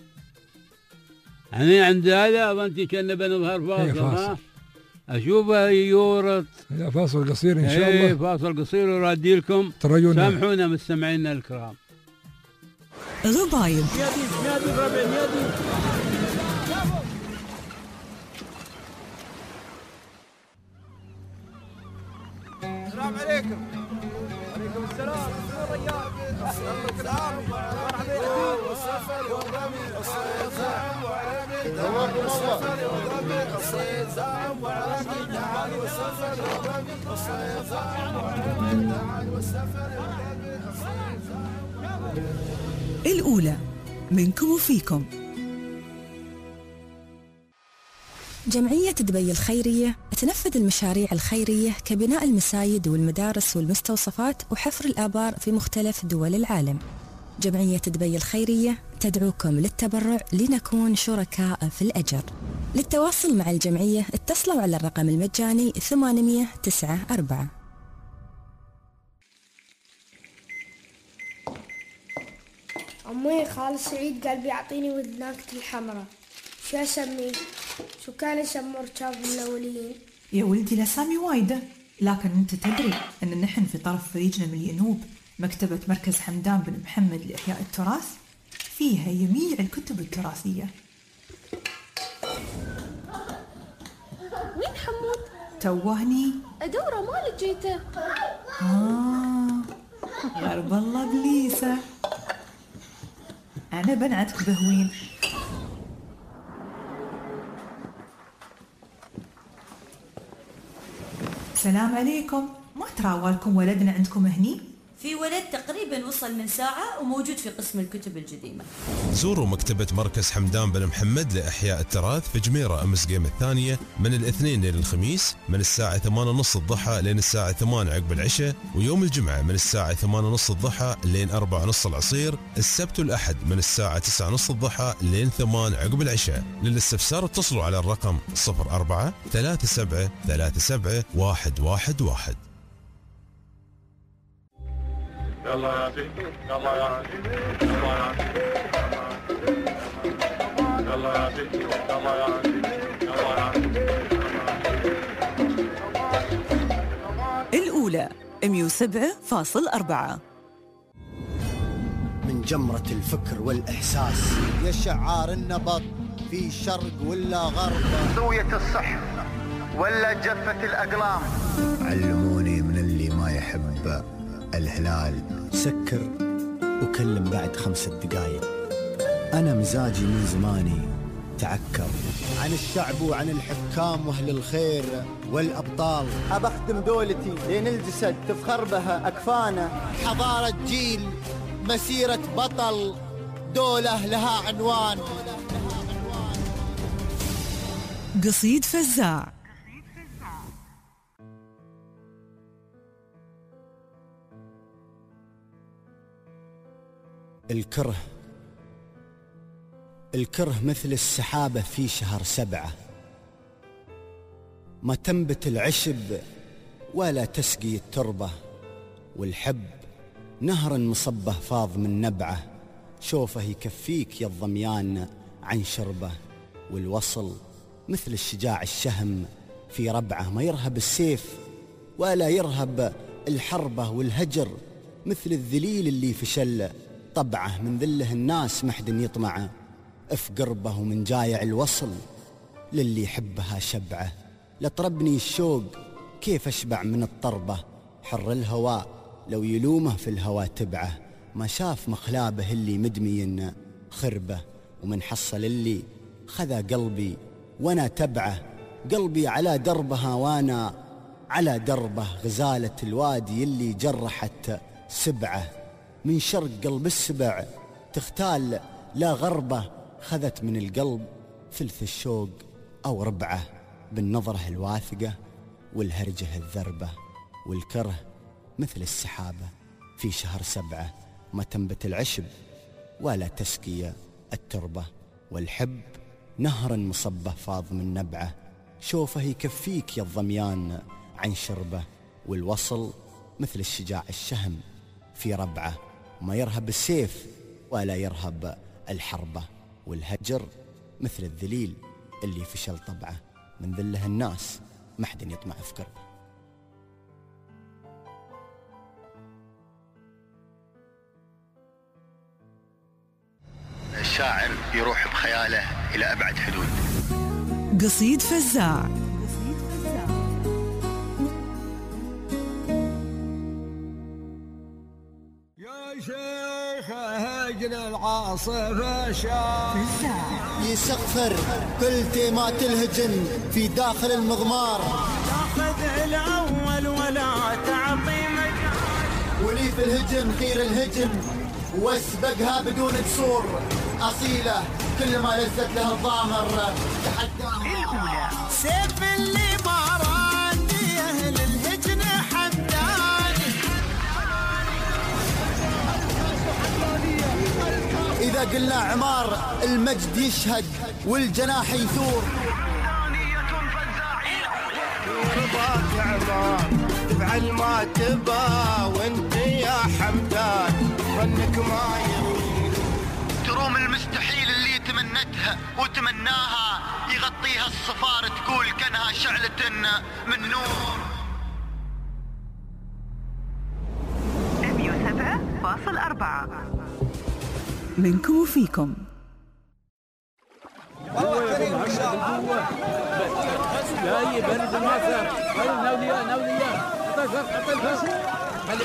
يعني عند هذا اظن كنا بنظهر فاصل، اشوفه يورط. لا فاصل قصير ان شاء الله. فاصل قصير ورادي لكم، سامحونا مستمعينا الكرام. غبايب السلام عليكم. وعليكم السلام. الأولى منكم وفيكم. جمعية دبي الخيرية تنفذ المشاريع الخيرية كبناء المساجد والمدارس والمستوصفات وحفر الآبار في مختلف دول العالم. جمعية دبي الخيرية تدعوكم للتبرع لنكون شركاء في الأجر. للتواصل مع الجمعية اتصلوا على الرقم المجاني 894. أمي خالد سعيد قال بيعطيني وذناكتي الحمراء، شو أسميه؟ شو كان يسموا ركاب الأوليين؟ يا ولدي الأسامي وايدة، لكن أنت تدري أن نحن في طرف فريجنا من الينوب مكتبة مركز حمدان بن محمد لإحياء التراث، فيها جميع الكتب التراثية. وين حمود؟ توهني أدوره ما لقيته. غرب الله بليسة، أنا بنعتك بهوين. السلام عليكم، ما تراوالكم ولدنا عندكم هني؟ في ولد تقريبا وصل من ساعة وموجود في قسم الكتب القديمة. زوروا مكتبة مركز حمدان بن محمد لإحياء التراث في جميرة أمس قيم الثانية من الاثنين إلى الخميس من الساعة 8:30 الضحى لين الساعة 8 عقب العشاء، ويوم الجمعة من الساعة 8:30 الضحى لين 4:30 العصير، السبت والأحد من الساعة 9:30 الضحى لين 8 عقب العشاء. للاستفسار اتصلوا على الرقم 04 37 37 111. يلا يا عزيز، يلا يا عزيز، يلا يا عزيز، يلا يا عزيز، يلا يا عزيز، يلا يا عزيز. الأولى 107.4. من جمرة الفكر والإحساس يا شعار النبض في شرق ولا غرب، زوية الصح ولا جفة الأقلام. علموني من اللي ما يحب الهلال سكر وكلم بعد 5 دقايق. أنا مزاجي من زماني تعكر عن الشعب وعن الحكام واهل الخير والأبطال. أبخدم دولتي لين الجسد تفخر بها أكفانا. حضارة جيل، مسيرة بطل، دولة لها عنوان. قصيد فزاع. الكره مثل السحابة في شهر 7، ما تنبت العشب ولا تسقي التربة، والحب نهر مصبه فاض من نبعه، شوفه يكفيك يا الضميان عن شربه، والوصل مثل الشجاع الشهم في ربعه ما يرهب السيف ولا يرهب الحربة والهجر، مثل الذليل اللي فشل طبعه من ذله الناس محد يطمعه، في قربه ومن جايع الوصل للي يحبها شبعه. لطربني الشوق كيف أشبع من الطربة، حر الهواء لو يلومه في الهوى تبعه، ما شاف مخلابه اللي مدمي خربه، ومن حصل اللي خذا قلبي وانا تبعه، قلبي على دربها وانا على دربه، غزالة الوادي اللي جرحت سبعه، من شرق قلب السبع تختال لا غربه، خذت من القلب ثلث الشوق أو ربعه، بالنظرة الواثقة والهرجة الذربة، والكره مثل السحابة في شهر 7 ما تنبت العشب ولا تسقي التربة، والحب نهر مصبه فاض من نبعه، شوفه يكفيك يا الضميان عن شربه، والوصل مثل الشجاع الشهم في ربعه، ما يرهب السيف ولا يرهب الحربة، والهجر مثل الذليل اللي فشل طبعه، من ذله الناس ما حد يطمع في قربه. الشاعر يروح بخياله إلى أبعد حدود. قصيد فزاع. يا شيخ هجن العاصفة يسخر كل تيمات الهجن في داخل المغمار، تاخذ الأول ولا تعطي مجال، ولي في الهجن غير الهجن واسبقها بدون كسور، أصيلة كل ما لزت لها الضامر تحداها. سيف اللي باراني أهل الهجن حمداني، إذا قلنا عمار المجد يشهد والجناح يثور، رضاك عمار تفعل ما تبا، وانت يا حمدان ظنك ما يروي، تروم المستحيل اللي تمنتها وتمناها، يغطيها الصفار تقول كانها شعلة من نور. 107.4 منكم وفيكم. لا يبرد الماسر، ناوليا حط الفرق خلي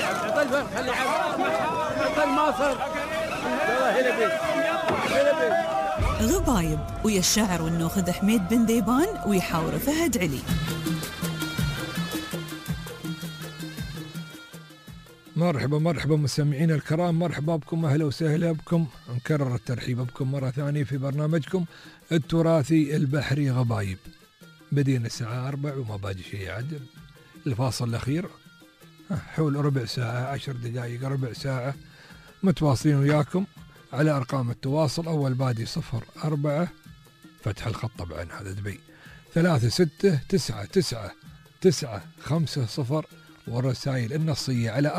حط الماسر. غبايب ويا الشاعر والنوخذ حميد بن ذيبان ويحاور فهد علي. مرحبا مستمعينا الكرام، مرحبا بكم، أهلا وسهلا بكم، نكرر الترحيب بكم مرة ثانية في برنامجكم التراثي البحري غبايب. بدينا الساعة 4 وما باقي شيء عدل، الفاصل الأخير حول ربع ساعة 10 دقائق ربع ساعة، متواصلين وياكم على أرقام التواصل. أول بادي 04 فتح الخط طبعا هذا دبي 369995 والرسائل النصية على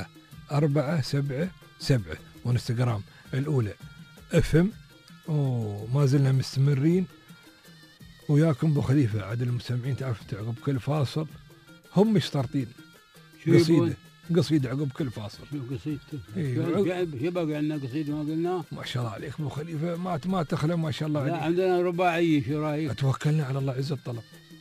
4477 وانستغرام الأولى FM. وما زلنا مستمرين وياكم بو خليفة عدل المستمعين. تعرف عقب كل فاصل هم مشترطين قصيدة عقب كل فاصل. قصيدته شو باقي عندنا قصيدة ما قلنا؟ ما شاء الله عليك بو خليفة، ما تخلى ما شاء الله عليك. لا عندنا رباعية، شو رايك؟ توكلنا على الله عز الطلب.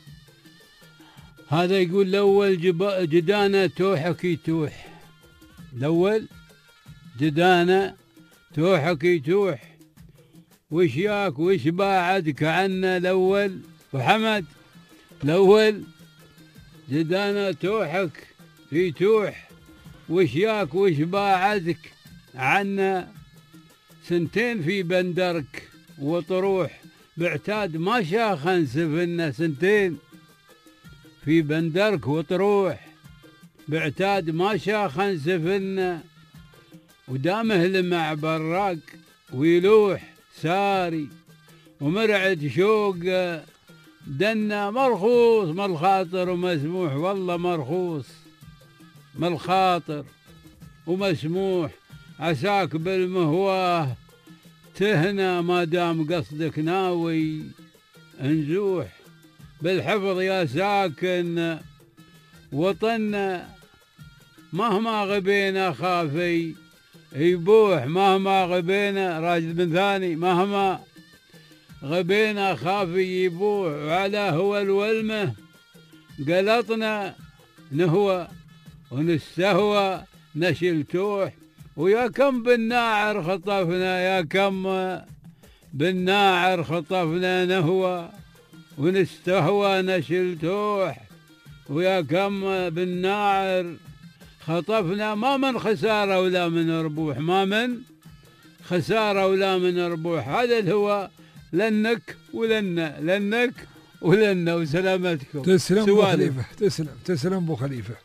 هذا يقول الأول جدانة توحك يتوح، الأول جدانة توحك يتوح، وش ياك وش باعدك عنا الأول. وحمد الأول جدانة توحك يتوح، وش ياك وش باعدك عنا، سنتين في بندرك وطروح، بعتاد ما شاخن سفنا، سنتين في بندرك وطروح، بعتاد ما شاخن سفنا، ودامه لمع براق ويلوح ساري، ومرعد شوق دنا مرخوص، مالخاطر ومسموح، والله مرخوص مالخاطر ومسموح، عساك بالمهواه تهنى ما دام قصدك ناوي نزوح، بالحفظ يا ساكن وطننا، مهما غبينا خافي يبوح، مهما غبينا راشد بن ثاني، مهما غبينا خافي يبوح، وعلى هو الولمه قلطنا نهوى ونستهوى نشل توح، ويا كم بالناعر خطفنا، يا كم بالناعر خطفنا نهوى ونستهوى نشل توح، ويا كم بالناعر خطفنا، ما من خسارة ولا من ربوح، ما من خسارة ولا من ربوح. هذا الهوى لنك ولنا، لنك ولنا، وسلامتكم. تسلم ابو خليفه، تسلم ابو خليفه.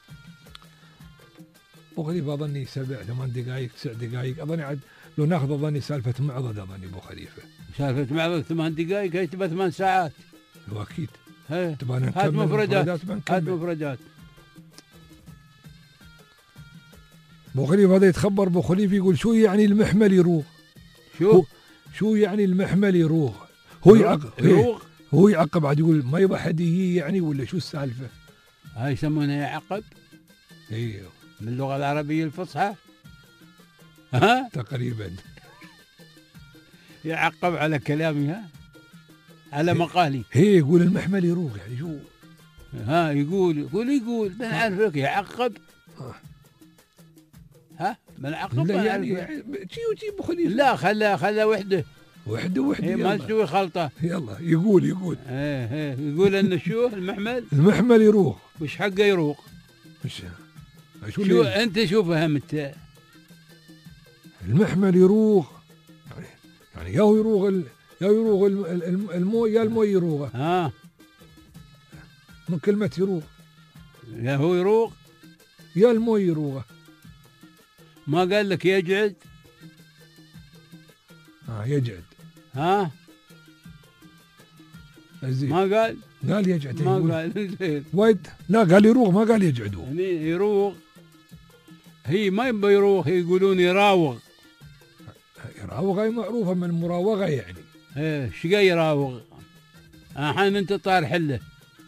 ابو خليفه اظني 7 8 دقائق 9 دقائق اظني، عاد لو ناخذ اظني سالفه معضد اظني ابو خليفه. سالفه معضد 8 دقائق هي تبى 8 ساعات. هو اكيد. تبغى نكمل هات مفردات، هات مفردات. ابو خليفه هذا يتخبر، ابو خليفه يقول شو يعني المحمل يروغ؟ شو يعني المحمل يروغ؟ هو يعقب يروغ، هو يعقب عاد يقول ما يبغى حديه يعني، ولا شو السالفه؟ هاي يسمونها يعقب؟ ايوه من اللغه العربيه الفصحى. تقريبا يعقب على كلامي، على مقالي. هي يقول المحمل يروغ يعني شو؟ يقول ما نعرفك يعقب. ما نعقب لا يعني شي ابو خليفه. لا خلا وحده ما تسوي خلطه. يلا يقول يقول ان شو المحمل يروغ. وش حقه يروغ؟ شو انت شو فهمت؟ المحمل يروغ يعني يا يروغ الموي، يا الموي يروغه. من كلمة يروغ، يا هو يروغ يا الموي يروغه. ما قال لك يجعد؟ يجعد. ما قال يجعد. ما قال وايد. لا قال يروغ، ما قال يجعد. يعني يروغ هي ما يبغى يروغ، يقولون يراوغ. يراوغ هي معروفة من المراوغة يعني. ايش قال يراوغ؟ الحين انت طار حله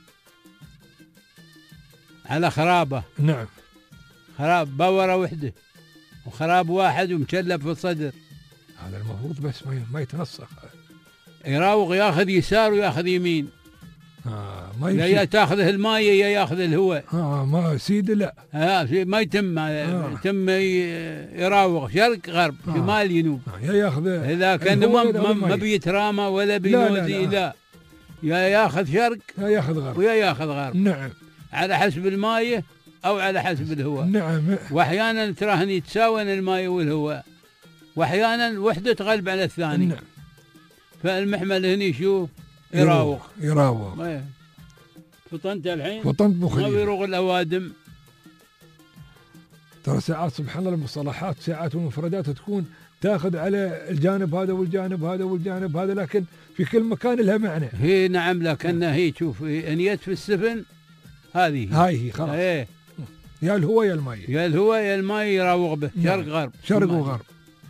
على خرابة. نعم. خراب باورة وحدة وخراب واحد ومشلب في الصدر. هذا المفروض بس ما يتنسخ. يراوغ ياخذ يسار وياخذ يمين. ما يمشي. يا تاخذه المايه يا ياخذ الهواء. ما سيدي لا. ما يتم. يتم يراوغ شرق غرب شمال جنوب. يا ياخذ اذا كان ما بيترامى ولا بينوزي. لا يا ياخذ شرق يا ياخذ غرب ويا ياخذ غرب. نعم. على حسب المايه او على حسب الهواء. نعم. واحيانا تراهن يتساوون المايه والهواء، واحيانا وحده تغلب على الثاني. نعم. فالمحمل هني شو؟ يراوغ. فطنت الحين؟ فطنت بخليفة. ما بيروغ الأوادم. ترى ساعات سبحان الله المصطلحات ساعات والمفردات تكون تاخذ على الجانب هذا والجانب هذا والجانب هذا، لكن في كل مكان لها معنى. هي نعم، لكنها هي شوف انيت في السفن هذه هاي خلاص. يا الهواء يا الماء، يا الهواء يا الماء يراوغ به. شرق غرب شرق وغرب.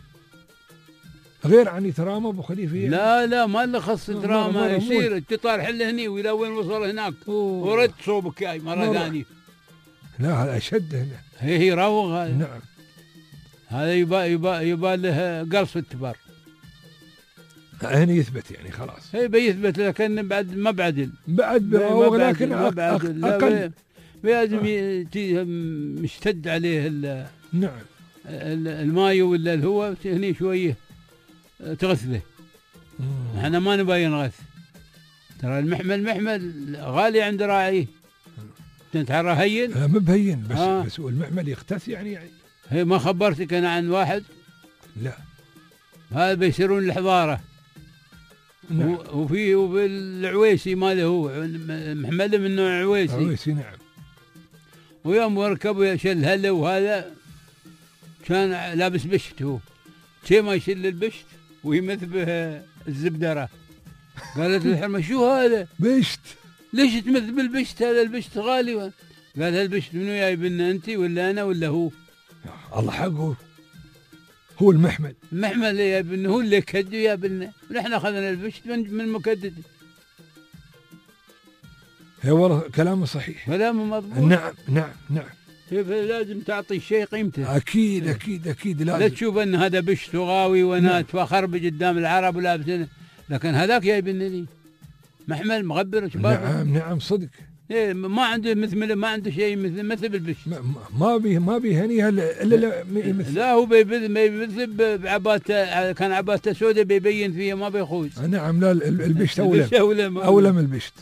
غير عن ترامى ابو خليفه يعني. لا ما له خص ترامى. يصير تطار حل هني والى وين وصل هناك ورد صوبك جاي مره ثانيه. لا هذا اشد هنا. هي يراوغ هذا. نعم. هذا يبى له قرص التبر. هنا يثبت يعني خلاص. هي بيثبت لكن بعد ما بعدل. بعد بيراوغ لكن اقل. لازم مشتد عليه نعم الماء ولا الهواء هني شويه تغثله. احنا ما نبي نغث. ترى المحمل غالي عند راعيه. ترى هين؟ لا مو بهين بس المحمل يختث يعني. هي ما خبرتك انا عن واحد؟ لا. هذا بيصيرون الحضاره. نعم. وفي العويسي ماله هو محمل من نوع عويسي. نعم. ويوم وركب شل هلا وهذا كان لابس بشت، هو شي ما يشل البشت ويمث به الزبدرة. قالت الحرمة شو هذا؟ بشت. ليش تمث بالبشت؟ هذا البشت غالي. قال هالبشت منو جايبنا انت ولا انا ولا هو؟ الله حقه هو المحمل جايبنا، هو اللي كدو جايبنا، ونحن اخذنا البشت من مكدته. اي والله كلامه صحيح، كلامه مضبوط. نعم نعم نعم. كيف لازم تعطي الشيء قيمته. اكيد اكيد اكيد لازم. لا تشوف ان هذا بشت وغاوي وانا فخر قدام العرب ولابسين، لكن هذاك جايبني لي محمل مغبر شباب. نعم نعم صدق. إيه ما عنده ما عنده شيء مثل البشت. ما بيهنيها الا لا هو بيبذب بعباته، كان عباته سوداء بيبين فيها ما بيخوز. نعم لا البشت اولم البشت.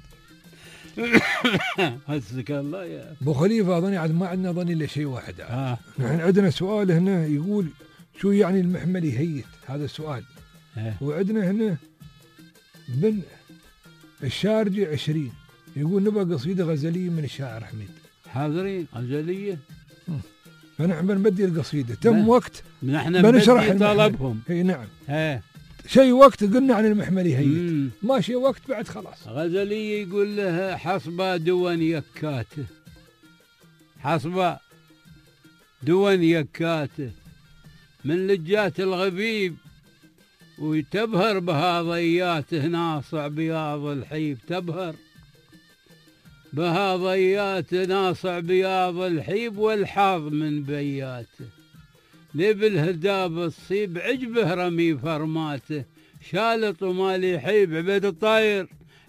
حسك الله يا ابو خليفه. اظني عاد ما عندنا ظني الا شيء واحد. نحن عندنا سؤال هنا يقول شو يعني المحمل يهيت، هذا السؤال. وعندنا هنا بن الشارجة 20 يقول نبغى قصيدة غزلية من الشاعر حميد. حاضرين غزلية. فنحن بنبدي القصيدة. تم وقت نحن بنشرح طلبهم. اي نعم. شيء وقت قلنا عن المحمل يهيت، ما شيء وقت بعد خلاص. غزلية يقول لها حصبة دون يكاته، حصبة دون يكاته من لجات الغبيب وتبهر بها ضياته ناصع بياض الحيب، تبهر بها ضياته ناصع بياض الحيب والحاض من بياته، نبل هداب الصيب عجبه رمي فرماته، شالط ومالي حيب عبيد الطاير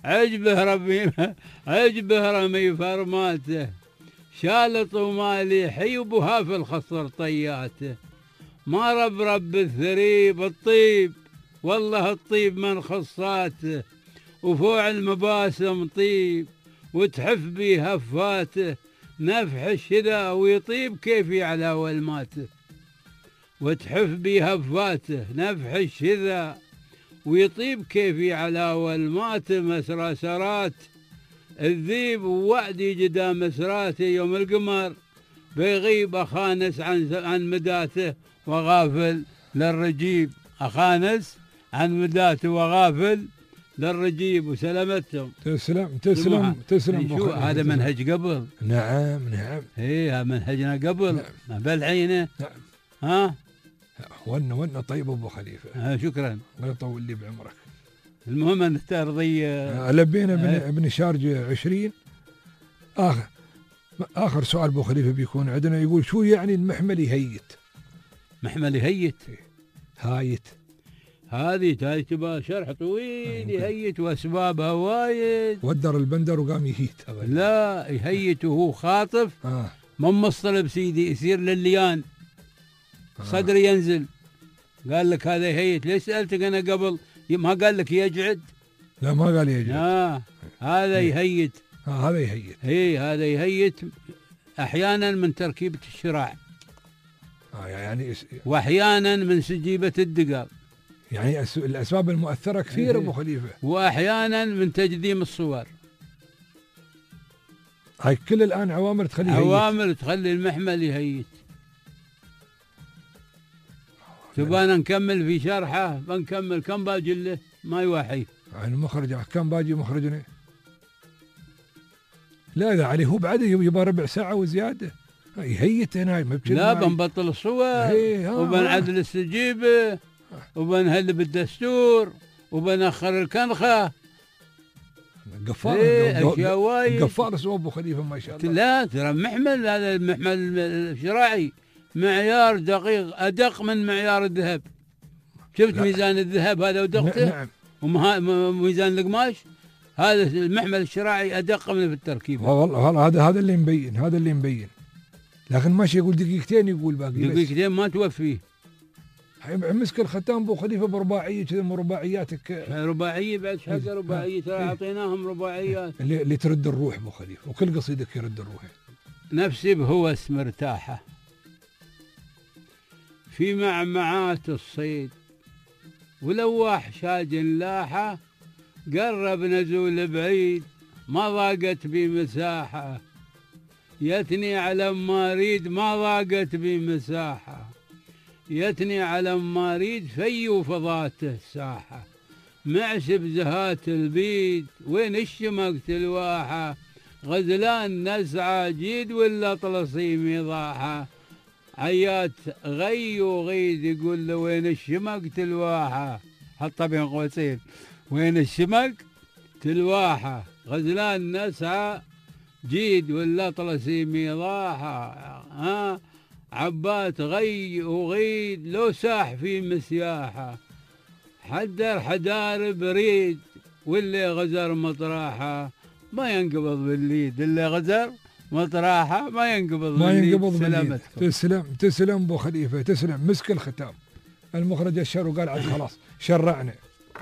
عجبه رمي فرماته، شالط ومالي حيب وها في الخصر طياته، ما رب بالثريب الطيب والله الطيب من خصاته، وفوع المباسم طيب وتحف بي هفاته، نفح الشذا ويطيب كيفي على ولماته، وتحف بي هفاته نفح الشذا ويطيب كيفي على ولماته، مسرى سرات الذيب ووعدي جدا مسراته، يوم القمر بيغيب أخانس عن مداته وغافل للرجيب، أخانس عن مداته وغافل للرجيب. وسلامتهم. تسلم هذا منهج قبل. نعم نعم. ايه منهجنا قبل. نعم. بالعينه. نعم. ون طيب ابو خليفه. شكرا. الله يطول لي بعمرك. المهم ان ترضي. لبينا ابن شارجة 20. اخر سؤال ابو خليفه بيكون عندنا يقول شو يعني المحمل يهيت؟ محمل يهيت. هايت. هذه تبغى شرح طويل. يهيت واسبابها وايد. ودر البندر وقام يهيت. لا يهيت وهو خاطف. من مصطلب سيدي يصير لليان. صدر ينزل. قال لك هذا يهيت. ليش سألتك أنا قبل ما قال لك يجعد؟ لا ما قال يجعد. هذا يهيت. هذا يهيت. هذا يهيت أحيانا من تركيبة الشراع. يعني وأحيانا من سجيبة الدقال. يعني الأسباب المؤثرة كثير أبو خليفة. وأحيانا من تجديم الصور. هاي كل الآن عوامل تخليه يهيت. عوامل تخلي المحمل يهيت. تبغانا نكمل في شرحه؟ بنكمل. كم باجي له؟ ما يوحي. يعني المخرج كم باجي مخرجنا؟ لا إذا عليه هو بعد يبغى ربع ساعة وزيادة. يهيت هنا ما بتشيل. لا بنبطل الصور وبنعدل السجيبة وبنهل بالدستور وبنأخر الكنخة. قفار. أشياء وايد. قفار اسمه أبو خليفة ما شاء الله. لا ترى محمل. هذا المحمل الشراعي معيار دقيق أدق من معيار الذهب. شفت ميزان الذهب هذا ودقته؟ نعم. وميزان القماش هذا المحمل الشراعي أدق منه في التركيب. والله هذا اللي مبين. هذا اللي مبين. لكن ماشي يقول دقيقتين يقول باقي. دقيقتين ما توفيه. مسك الختام ابو خليفه برباعيه كذا من رباعياتك. رباعيه بعد حاجه رباعيه ترى اعطيناهم رباعيات اللي ترد الروح ابو خليفه وكل قصيدك يرد الروح. نفسي بهوس مرتاحه في معمعات الصيد ولواح شاج لاحه قرب نزول بعيد ما ضاقت بي مساحه يثني على ما اريد ما ضاقت بي مساحه يثني على ما اريد في وفضاته الساحه معشب زهات البيد وين الشمق تلواحه غزلان نسعى جيد ولا طلصيم يضاحه عيات غي وغيد يقول له وين الشمق تلواحه حطها بين قوسين وين الشمق تلواحة غزلان نسعى جيد والأطلسي ميضاحة عبات غي وغيد لو ساح في مسياحة حدر حدار بريد واللي غزر مطراحة ما ينقبض بالليد اللي غزر مطراحة ما ينقبض بالليد. تسلم ابو خليفة تسلم. مسك الختام المخرج الشر وقال عاد خلاص شرعنا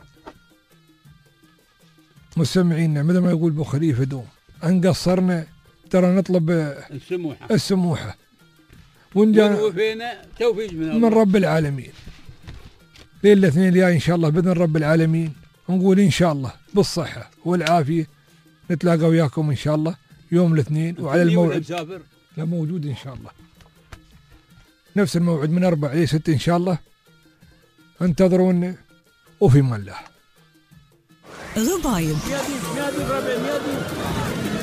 مستمعينا مثل ما يقول ابو خليفة دوم ان قصرنا ترى نطلب السموحة وفينا توفيق من رب العالمين. ليلة الاثنين الجاي ان شاء الله باذن رب العالمين نقول ان شاء الله بالصحة والعافية نتلاقى وياكم ان شاء الله يوم الاثنين وعلى الموعد لا موجود ان شاء الله نفس الموعد من 4 إلى 6 ان شاء الله. انتظرونا وفي من الله. غبايب